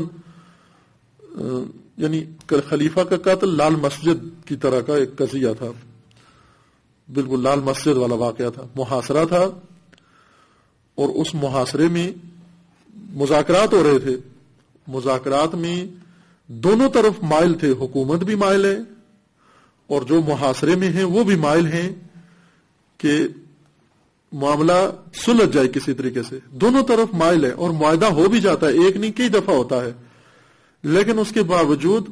Speaker 1: یعنی خلیفہ کا قتل لال مسجد کی طرح کا ایک قضیہ تھا، بالکل لال مسجد والا واقعہ تھا، محاصرہ تھا، اور اس محاصرے میں مذاکرات ہو رہے تھے. مذاکرات میں دونوں طرف مائل تھے، حکومت بھی مائل ہے اور جو محاصرے میں ہیں وہ بھی مائل ہیں کہ معاملہ سلجھ جائے کسی طریقے سے. دونوں طرف مائل ہے اور معاہدہ ہو بھی جاتا ہے، ایک نہیں کئی دفعہ ہوتا ہے، لیکن اس کے باوجود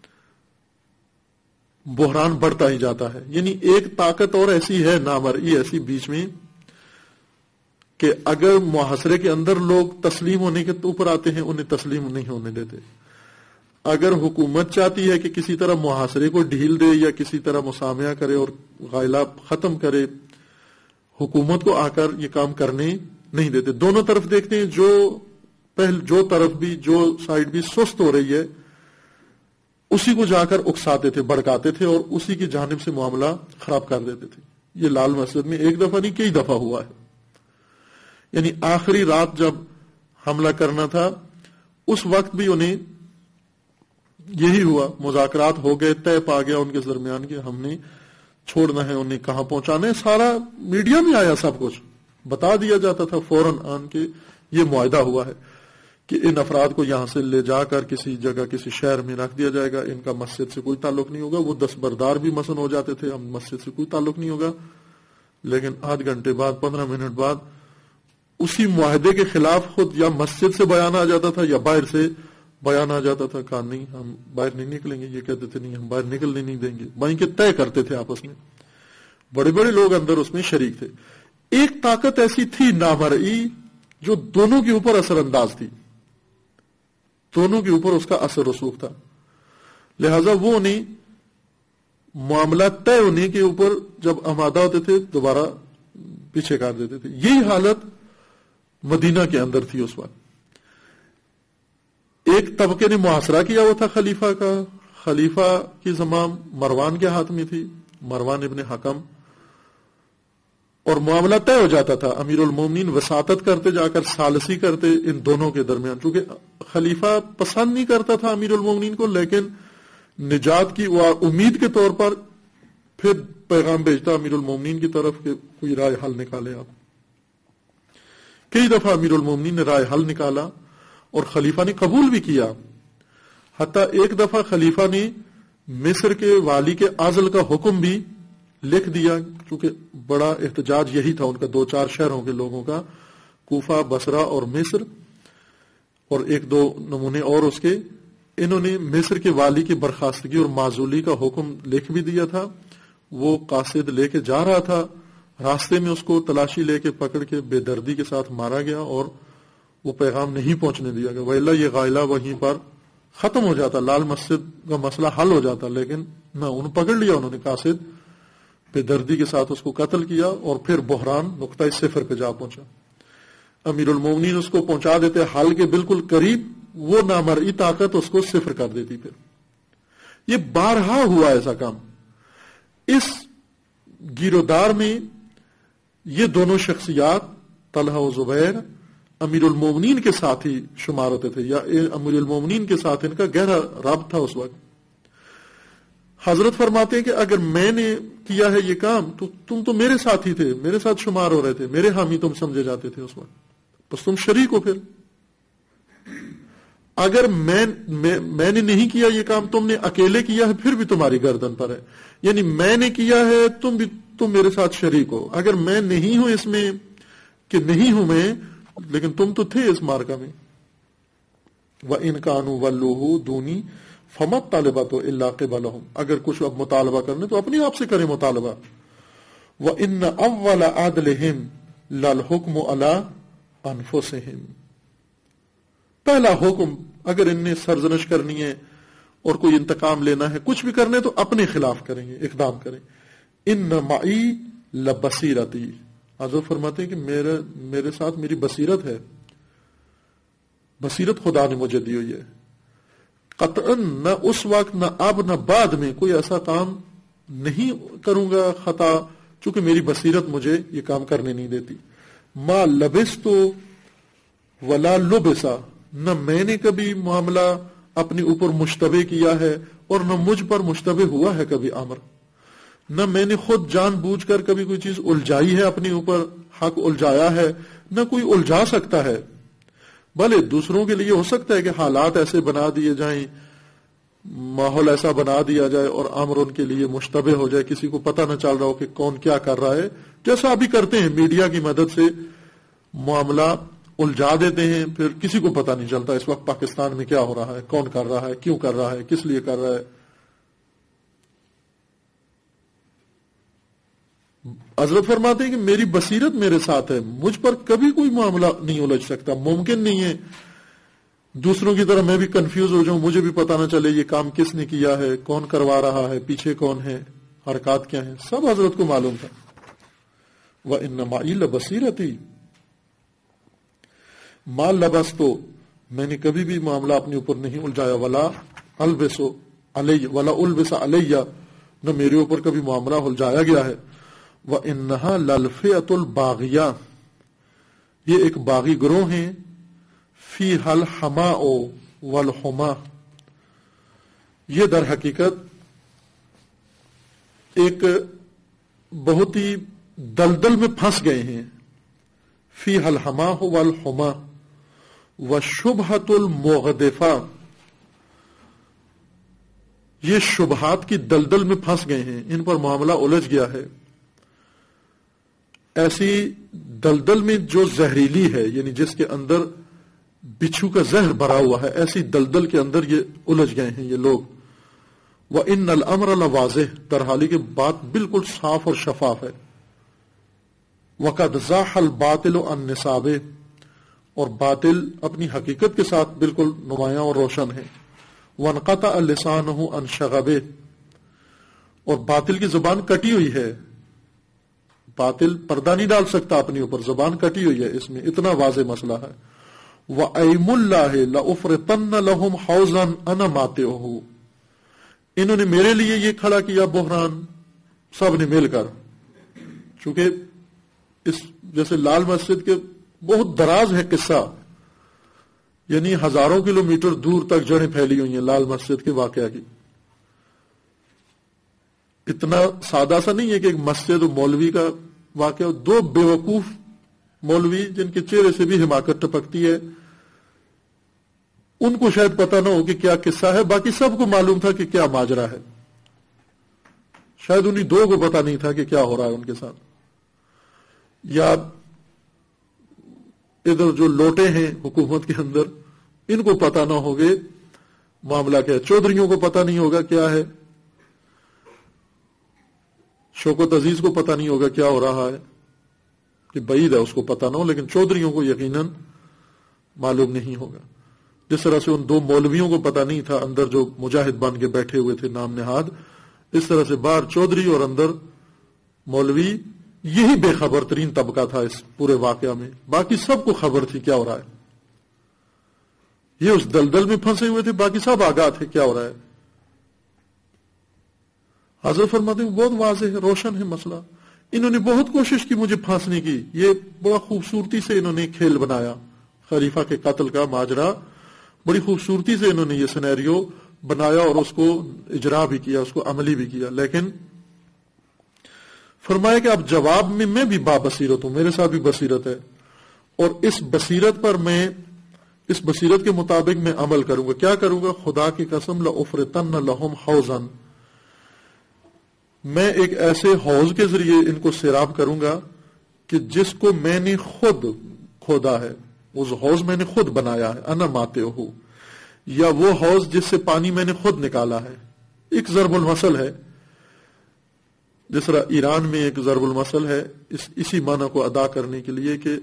Speaker 1: بحران بڑھتا ہی جاتا ہے. یعنی ایک طاقت اور ایسی ہے نامرئی ایسی بیچ میں کہ اگر محاصرے کے اندر لوگ تسلیم ہونے کے اوپر آتے ہیں انہیں تسلیم نہیں ہونے دیتے. اگر حکومت چاہتی ہے کہ کسی طرح محاصرے کو ڈھیل دے یا کسی طرح مسامحہ کرے اور غائلہ ختم کرے، حکومت کو آ کر یہ کام کرنے نہیں دیتے. دونوں طرف دیکھتے ہیں، جو پہل جو طرف بھی جو سائڈ بھی سست ہو رہی ہے اسی کو جا کر اکساتے تھے، بڑکاتے تھے اور اسی کی جانب سے معاملہ خراب کر دیتے تھے. یہ لال مسجد میں ایک دفعہ نہیں کئی دفعہ ہوا ہے. یعنی آخری رات جب حملہ کرنا تھا اس وقت بھی انہیں یہی ہوا، مذاکرات ہو گئے، طے پا گیا ان کے درمیان کہ ہم نے چھوڑنا ہے، انہیں کہاں پہنچانا ہے. سارا میڈیا میں آیا، سب کچھ بتا دیا جاتا تھا فوراً آن کے یہ معاہدہ ہوا ہے کہ ان افراد کو یہاں سے لے جا کر کسی جگہ کسی شہر میں رکھ دیا جائے گا، ان کا مسجد سے کوئی تعلق نہیں ہوگا. وہ دستبردار بھی مثلا ہو جاتے تھے، ہم مسجد سے کوئی تعلق نہیں ہوگا. لیکن آدھ گھنٹے بعد پندرہ منٹ بعد اسی معاہدے کے خلاف خود یا مسجد سے بیان آ جاتا تھا یا باہر سے بیان آ جاتا تھا، کہا نہیں ہم باہر نہیں نکلیں گے. یہ کہتے تھے نہیں ہم باہر نکلنے نہیں دیں گے. وہیں کے طے کرتے تھے آپس میں، بڑے بڑے لوگ اندر اس میں شریک تھے. ایک طاقت ایسی تھی نامرئی جو دونوں کے اوپر اثر انداز تھی، دونوں کے اوپر اس کا اثر رسوخ تھا. لہذا وہ انہیں معاملات طے ہونے کے اوپر جب آمادہ ہوتے تھے دوبارہ پیچھے کر دیتے تھے. یہی حالت مدینہ کے اندر تھی اس وقت. ایک طبقے نے محاصرہ کیا ہوا تھا خلیفہ کا. خلیفہ کی زمام مروان کے ہاتھ میں تھی, مروان ابن حکم, اور معاملہ طے ہو جاتا تھا. امیر المومنین وساطت کرتے, جا کر ثالثی کرتے ان دونوں کے درمیان, چونکہ خلیفہ پسند نہیں کرتا تھا امیر المومنین کو, لیکن نجات کی امید کے طور پر پھر پیغام بھیجتا امیر المومنین کی طرف کہ کوئی رائے حل نکالے آپ. کئی دفعہ امیر المومنین نے رائے حل نکالا اور خلیفہ نے قبول بھی کیا. حتیٰ ایک دفعہ خلیفہ نے مصر کے والی کے عزل کا حکم بھی لکھ دیا, کیونکہ بڑا احتجاج یہی تھا ان کا, دو چار شہروں کے لوگوں کا, کوفہ, بصرہ اور مصر, اور ایک دو نمونے اور اس کے. انہوں نے مصر کے والی کی برخاستگی اور معزولی کا حکم لکھ بھی دیا تھا. وہ قاصد لے کے جا رہا تھا, راستے میں اس کو تلاشی لے کے پکڑ کے بے دردی کے ساتھ مارا گیا اور وہ پیغام نہیں پہنچنے دیا گیا. وَإِلَّا یہ غائلہ وہیں پر ختم ہو جاتا, لال مسجد کا مسئلہ حل ہو جاتا, لیکن نہ انہوں پکڑ لیا انہوں نے قاصد, بے دردی کے ساتھ اس کو قتل کیا, اور پھر بحران نقطہ صفر پہ جا پہنچا. امیر المومنین اس کو پہنچا دیتے حل کے بالکل قریب, وہ نامرئی طاقت اس کو صفر کر دیتی. پھر یہ بارہا ہوا ایسا کام. اس گیرودار میں یہ دونوں شخصیات طلحہ و زبیر امیر المومنین کے ساتھ ہی شمار ہوتے تھے, یا امیر المومنین کے ساتھ ان کا گہرا رابط تھا اس وقت. حضرت فرماتے ہیں کہ اگر میں نے کیا ہے یہ کام تو تم تو میرے ساتھ ہی تھے, میرے ساتھ شمار ہو رہے تھے, میرے حامی تم سمجھے جاتے تھے اس وقت, بس تم شریک ہو. پھر اگر میں میں نے نہیں کیا یہ کام, تم نے اکیلے کیا ہے, پھر بھی تمہاری گردن پر ہے. یعنی میں نے کیا ہے, تم بھی تم میرے ساتھ شریک ہو. اگر میں نہیں ہوں اس میں کہ نہیں ہوں میں, لیکن تم تو تھے اس مارکا میں. وَإِنْ كَانُوا وَلُّوهُ دُونِي فَمَتْ طَالِبَةُ إِلَّا قِبَلَهُمْ. اگر کچھ اب مطالبہ کرنے تو اپنی آپ سے کریں مطالبہ. وَإِنَّ أَوَّلَ عَدْلِهِمْ لَلْحُكْمُ عَلَىٰ أَنفُسِهِمْ. پہلا حکم اگر ان نے سرزنش کرنی ہے اور کوئی انتقام لینا ہے, کچھ بھی کرنے تو اپنے خلاف کریں گے, اقدام کریں. ان معی لبصیرتی. حضرت فرماتے ہیں کہ میرے میرے ساتھ میری بصیرت ہے, بصیرت خدا نے مجھے دی ہوئی ہے. قطعاً نہ اس وقت نہ اب نہ بعد میں کوئی ایسا کام نہیں کروں گا خطا, چونکہ میری بصیرت مجھے یہ کام کرنے نہیں دیتی. ما لبست ولا لبسا. نہ میں نے کبھی معاملہ اپنے اوپر مشتبہ کیا ہے اور نہ مجھ پر مشتبہ ہوا ہے کبھی امر. نہ میں نے خود جان بوجھ کر کبھی کوئی چیز الجھائی ہے اپنے اوپر, حق الجھایا ہے, نہ کوئی الجھا سکتا ہے. بھلے دوسروں کے لیے ہو سکتا ہے کہ حالات ایسے بنا دیے جائیں, ماحول ایسا بنا دیا جائے اور امر ان کے لیے مشتبہ ہو جائے, کسی کو پتہ نہ چل رہا ہو کہ کون کیا کر رہا ہے, جیسا ابھی کرتے ہیں میڈیا کی مدد سے معاملہ الجھا دیتے ہیں, پھر کسی کو پتہ نہیں چلتا اس وقت پاکستان میں کیا ہو رہا ہے, کون کر رہا ہے, کیوں کر رہا ہے, کس لیے کر رہا ہے. حضرت فرماتے ہیں کہ میری بصیرت میرے ساتھ ہے, مجھ پر کبھی کوئی معاملہ نہیں الجھ سکتا. ممکن نہیں ہے دوسروں کی طرح میں بھی کنفیوز ہو جاؤں, مجھے بھی پتہ نہ چلے یہ کام کس نے کیا ہے, کون کروا رہا ہے, پیچھے کون ہے, حرکات کیا ہیں, سب حضرت کو معلوم تھا. وَإِنَّ مَعِي لَبَصِيرَتِي. مال لبس تو میں نے کبھی بھی معاملہ اپنے اوپر نہیں الجھایا. ولا البس علی ولا البس علی. نہ میرے اوپر کبھی معاملہ الجھایا گیا ہے. وَإِنَّهَا لَلْفِئَةُ الْبَاغِيَةُ. یہ ایک باغی گروہ ہیں. فِيهَا الْحَمَاءُ وَالْحُمَاءُ. یہ در حقیقت ایک بہت ہی دلدل میں پھنس گئے ہیں. فِيهَا الْحَمَاءُ وَالْحُمَاءُ وَالشُّبْهَةُ الْمُغْدِفَةُ. یہ شبہات کی دلدل میں پھنس گئے ہیں, ان پر معاملہ الجھ گیا ہے. ایسی دلدل میں جو زہریلی ہے, یعنی جس کے اندر بچھو کا زہر بھرا ہوا ہے, ایسی دلدل کے اندر یہ الجھ گئے ہیں یہ لوگ. وَإِنَّ الْأَمْرَ لَوَاضِحٌ. در حالی کہ بات بالکل صاف اور شفاف ہے. وَقَدْ زَاحَ الْبَاطِلُ عَنْ نِصَابِهِ. اور باطل اپنی حقیقت کے ساتھ بالکل نمایاں اور روشن ہے. وَانْقَطَعَ لِسَانُهُ عَنْ شَغَبِهِ. اور باطل کی زبان کٹی ہوئی ہے، باطل پردہ نہیں ڈال سکتا اپنے اوپر، زبان کٹی ہوئی ہے، اس میں اتنا واضح مسئلہ ہے۔ وَأَيْمُ اللَّهِ لَأُفْرِطَنَّ لَهُمْ حَوْزًا أَنَا مَاتِعُهُ، انہوں نے میرے لیے یہ کھڑا کیا بحران سب نے مل کر، چونکہ اس جیسے لال مسجد کے بہت دراز ہے قصہ، یعنی ہزاروں کلومیٹر دور تک جڑیں پھیلی ہوئی ہیں لال مسجد کے واقعہ کی۔ اتنا سادہ سا نہیں ہے کہ ایک مسجد و مولوی کا واقعہ، دو بیوقوف مولوی جن کے چہرے سے بھی حماقت ٹپکتی ہے، ان کو شاید پتہ نہ ہو کہ کیا قصہ ہے، باقی سب کو معلوم تھا کہ کیا ماجرا ہے، شاید انہی دو کو پتہ نہیں تھا کہ کیا ہو رہا ہے ان کے ساتھ۔ یا ادھر جو لوٹے ہیں حکومت کے اندر، ان کو پتہ نہ ہوگے معاملہ کیا ہے، چودھریوں کو پتہ نہیں ہوگا کیا ہے، شوکت عزیز کو پتہ نہیں ہوگا کیا ہو رہا ہے، کہ بعید ہے اس کو پتہ نہ ہو، لیکن چودھریوں کو یقیناً معلوم نہیں ہوگا۔ جس طرح سے ان دو مولویوں کو پتہ نہیں تھا اندر جو مجاہد بن کے بیٹھے ہوئے تھے نام نہاد، اس طرح سے باہر چودھری اور اندر مولوی، یہی بے خبر ترین طبقہ تھا اس پورے واقعہ میں، باقی سب کو خبر تھی کیا ہو رہا ہے، یہ اس دلدل میں پھنسے ہوئے تھے، باقی سب آگاہ تھے کیا ہو رہا ہے۔ حضرت فرماتے ہیں بہت واضح ہے، روشن ہے مسئلہ، انہوں نے بہت کوشش کی مجھے پھانسنے کی، یہ بڑا خوبصورتی سے انہوں نے کھیل بنایا، خلیفہ کے قتل کا ماجرا بڑی خوبصورتی سے انہوں نے یہ سینیریو بنایا اور اس کو اجرا بھی کیا، اس کو عملی بھی کیا، لیکن فرمایا کہ اب جواب میں میں بھی بابصیرت ہوں، میرے ساتھ بھی بصیرت ہے، اور اس بصیرت پر میں اس بصیرت کے مطابق میں عمل کروں گا۔ کیا کروں گا؟ خدا کی قسم لَأُفْرِطَنَّ لَهُمْ حَوْزًا، میں ایک ایسے حوض کے ذریعے ان کو سیراب کروں گا کہ جس کو میں نے خود کھودا ہے، اس حوض میں نے خود بنایا ہے، انا ماتعہ، یا وہ حوض جس سے پانی میں نے خود نکالا ہے۔ ایک ضرب المثل ہے، جس طرح ایران میں ایک ضرب المثل ہے اس اسی معنی کو ادا کرنے کے لیے کہ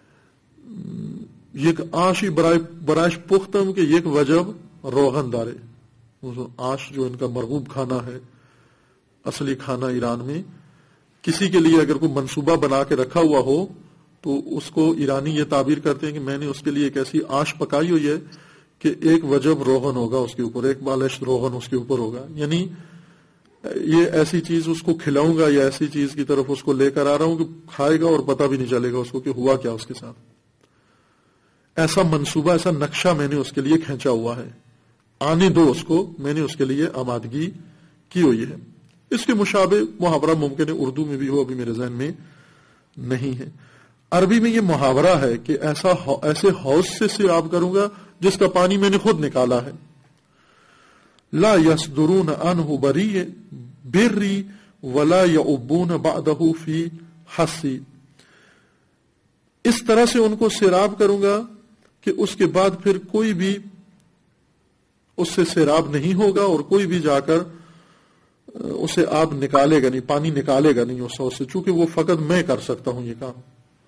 Speaker 1: یک آشی برائش پختم کہ یک وجب روغن دارے، آش جو ان کا مرغوب کھانا ہے، اصلی کھانا ایران میں، کسی کے لیے اگر کوئی منصوبہ بنا کے رکھا ہوا ہو تو اس کو ایرانی یہ تعبیر کرتے ہیں کہ میں نے اس کے لیے ایک ایسی آش پکائی ہوئی ہے کہ ایک وجب روغن ہوگا اس کے اوپر، ایک بالش روغن اس کے اوپر ہوگا، یعنی یہ ایسی چیز اس کو کھلاؤں گا یا ایسی چیز کی طرف اس کو لے کر آ رہا ہوں کہ کھائے گا اور پتہ بھی نہیں چلے گا اس کو کہ ہوا کیا اس کے ساتھ۔ ایسا منصوبہ، ایسا نقشہ میں نے اس کے لیے کھینچا ہوا ہے، آنے دو اس کو، میں نے اس کے لیے آمادگی کی ہوئی ہے۔ اس کے مشابہ محاورہ ممکن ہے اردو میں بھی ہو، ابھی میرے ذہن میں نہیں ہے۔ عربی میں یہ محاورہ ہے کہ ایسا ایسے حوض سے سیراب کروں گا جس کا پانی میں نے خود نکالا ہے۔ لا یصدرون عنہ بری بری ولا یعبون بعدہ فی حسی، اس طرح سے ان کو سیراب کروں گا کہ اس کے بعد پھر کوئی بھی اس سے سیراب نہیں ہوگا اور کوئی بھی جا کر اسے آب نکالے گا نہیں، پانی نکالے گا نہیں اس حوض سے، چونکہ وہ فقط میں کر سکتا ہوں یہ کام۔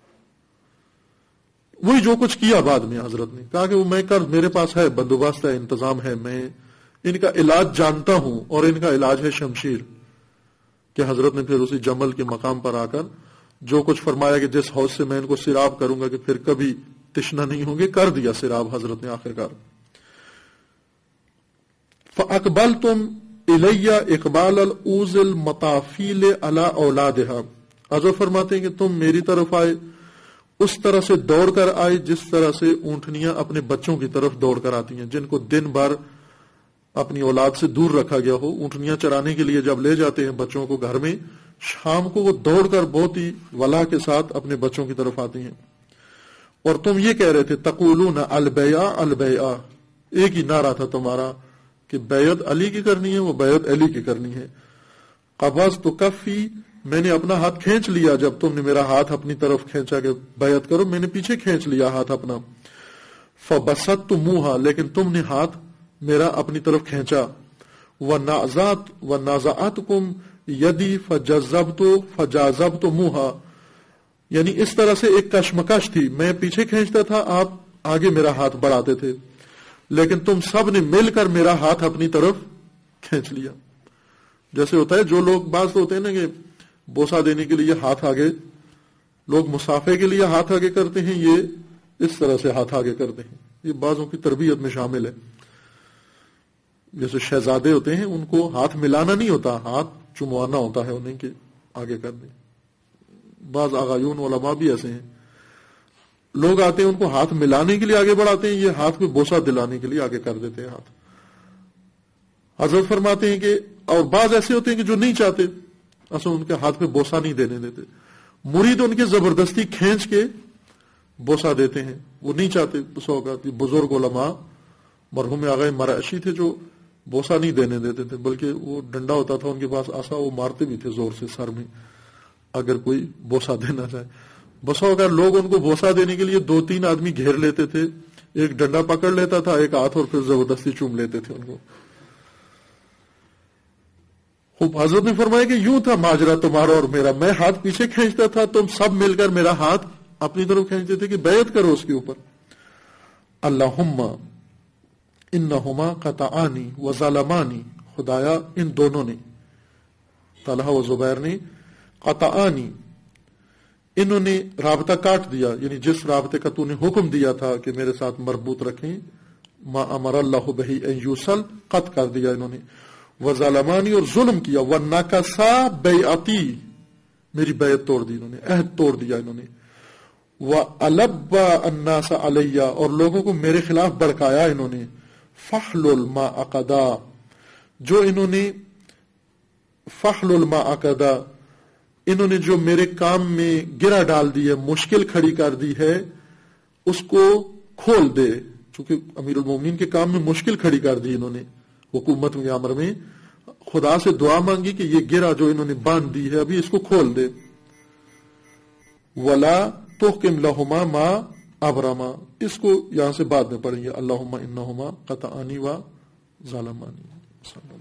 Speaker 1: وہی جو کچھ کیا بعد میں حضرت نے کہا کہ وہ میں کر، میرے پاس ہے بندوبست ہے، انتظام ہے، میں ان کا علاج جانتا ہوں، اور ان کا علاج ہے شمشیر، کہ حضرت نے پھر اسی جمل کے مقام پر آ کر جو کچھ فرمایا کہ جس حوض سے میں ان کو سیراب کروں گا کہ پھر کبھی تشنا نہیں ہوں گے، کر دیا سیراب حضرت نے آخرکار۔ فَأَقْبَلْتُمْ الیہ اقبال الاوز المطافیل علی اولادہا، حضرت فرماتے ہیں کہ تم میری طرف آئے اس طرح سے دوڑ کر آئے جس طرح سے اونٹنیاں اپنے بچوں کی طرف دوڑ کر آتی ہیں، جن کو دن بھر اپنی اولاد سے دور رکھا گیا ہو، اونٹنیاں چرانے کے لیے جب لے جاتے ہیں بچوں کو گھر میں، شام کو وہ دوڑ کر بہت ہی ولا کے ساتھ اپنے بچوں کی طرف آتی ہیں۔ اور تم یہ کہہ رہے تھے تقولون البیع البیع، ایک ہی نعرہ تھا تمہارا کہ بیعت علی کی کرنی ہے، وہ بیعت علی کی کرنی ہے۔ قبضت کفی، میں نے اپنا ہاتھ کھینچ لیا جب تم نے میرا ہاتھ اپنی طرف کھینچا کہ بیعت کرو، میں نے پیچھے کھینچ لیا ہاتھ اپنا۔ فبسطت منہا، لیکن تم نے ہاتھ میرا اپنی طرف کھینچا۔ ونازعت ونازعتکم یدی فجذبت فجاذبت منہا، یعنی اس طرح سے ایک کشمکش تھی، میں پیچھے کھینچتا تھا، آپ آگے میرا ہاتھ بڑھاتے تھے، لیکن تم سب نے مل کر میرا ہاتھ اپنی طرف کھینچ لیا۔ جیسے ہوتا ہے جو لوگ بعض تو ہوتے ہیں نا کہ بوسہ دینے کے لیے ہاتھ آگے، لوگ مسافے کے لیے ہاتھ آگے کرتے ہیں، یہ اس طرح سے ہاتھ آگے کرتے ہیں، یہ بعضوں کی تربیت میں شامل ہے. جیسے شہزادے ہوتے ہیں ان کو ہاتھ ملانا نہیں ہوتا، ہاتھ چموانا ہوتا ہے انہیں کہ آگے کر دیں. بعض آغایون علماء بھی ایسے ہیں، لوگ آتے ہیں ان کو ہاتھ ملانے کے لیے آگے بڑھاتے ہیں، یہ ہاتھ پہ بوسہ دلانے کے لیے آگے کر دیتے ہیں ہاتھ. حضرت فرماتے ہیں کہ اور بعض ایسے ہوتے ہیں کہ جو نہیں چاہتے، اصل ان کے ہاتھ پہ بوسہ نہیں دینے دیتے، مرید ان کے زبردستی کھینچ کے بوسہ دیتے ہیں، وہ نہیں چاہتے. بس ہوگا بزرگ علماء مرحوم آغا مرعشی تھے جو بوسہ نہیں دینے دیتے تھے، بلکہ وہ ڈنڈا ہوتا تھا ان کے پاس آسا، وہ مارتے بھی تھے زور سے سر میں اگر کوئی بوسہ دینا چاہے. بس ہوگا لوگ ان کو بوسہ دینے کے لیے دو تین آدمی گھیر لیتے تھے، ایک ڈنڈا پکڑ لیتا تھا ایک ہاتھ اور پھر زبردستی چوم لیتے تھے ان کو. خوب حضرت نے فرمایا کہ یوں تھا ماجرا تمہارا اور میرا، میں ہاتھ پیچھے کھینچتا تھا، تم سب مل کر میرا ہاتھ اپنی طرف کھینچتے تھے کہ بیعت کرو اس کے اوپر. اللہم انہما قطعانی و ظلمانی، خدایا ان دونوں نے، طلحہ و زبیر نے، قطعانی انہوں نے رابطہ کاٹ دیا، یعنی جس رابطے کا تو نے حکم دیا تھا کہ میرے ساتھ مربوط رکھیں، ما امر اللہ بہی ان یوصل، قط کر دیا انہوں نے. وظلمانی اور ظلم کیا، ونکسا بیعتی میری بیعت توڑ دی انہوں نے، عہد توڑ دیا انہوں نے. وَأَلَبَّ النَّاسَ عَلَيَّ اور لوگوں کو میرے خلاف بڑکایا انہوں نے. فَحْلُلْ مَا عَقَدَا جو انہوں نے فَحْلُلْ مَا عَقَدَا انہوں نے جو میرے کام میں گرا ڈال دی ہے، مشکل کھڑی کر دی ہے، اس کو کھول دے. چونکہ امیر المومنین کے کام میں مشکل کھڑی کر دی انہوں نے حکومت کے امر میں، خدا سے دعا مانگی کہ یہ گرا جو انہوں نے باندھ دی ہے ابھی اس کو کھول دے. ولا تحکم لہما ما ابرما، اس کو یہاں سے بعد میں پڑھیں گے. اللہم انہما قطعانی و ظلمانی.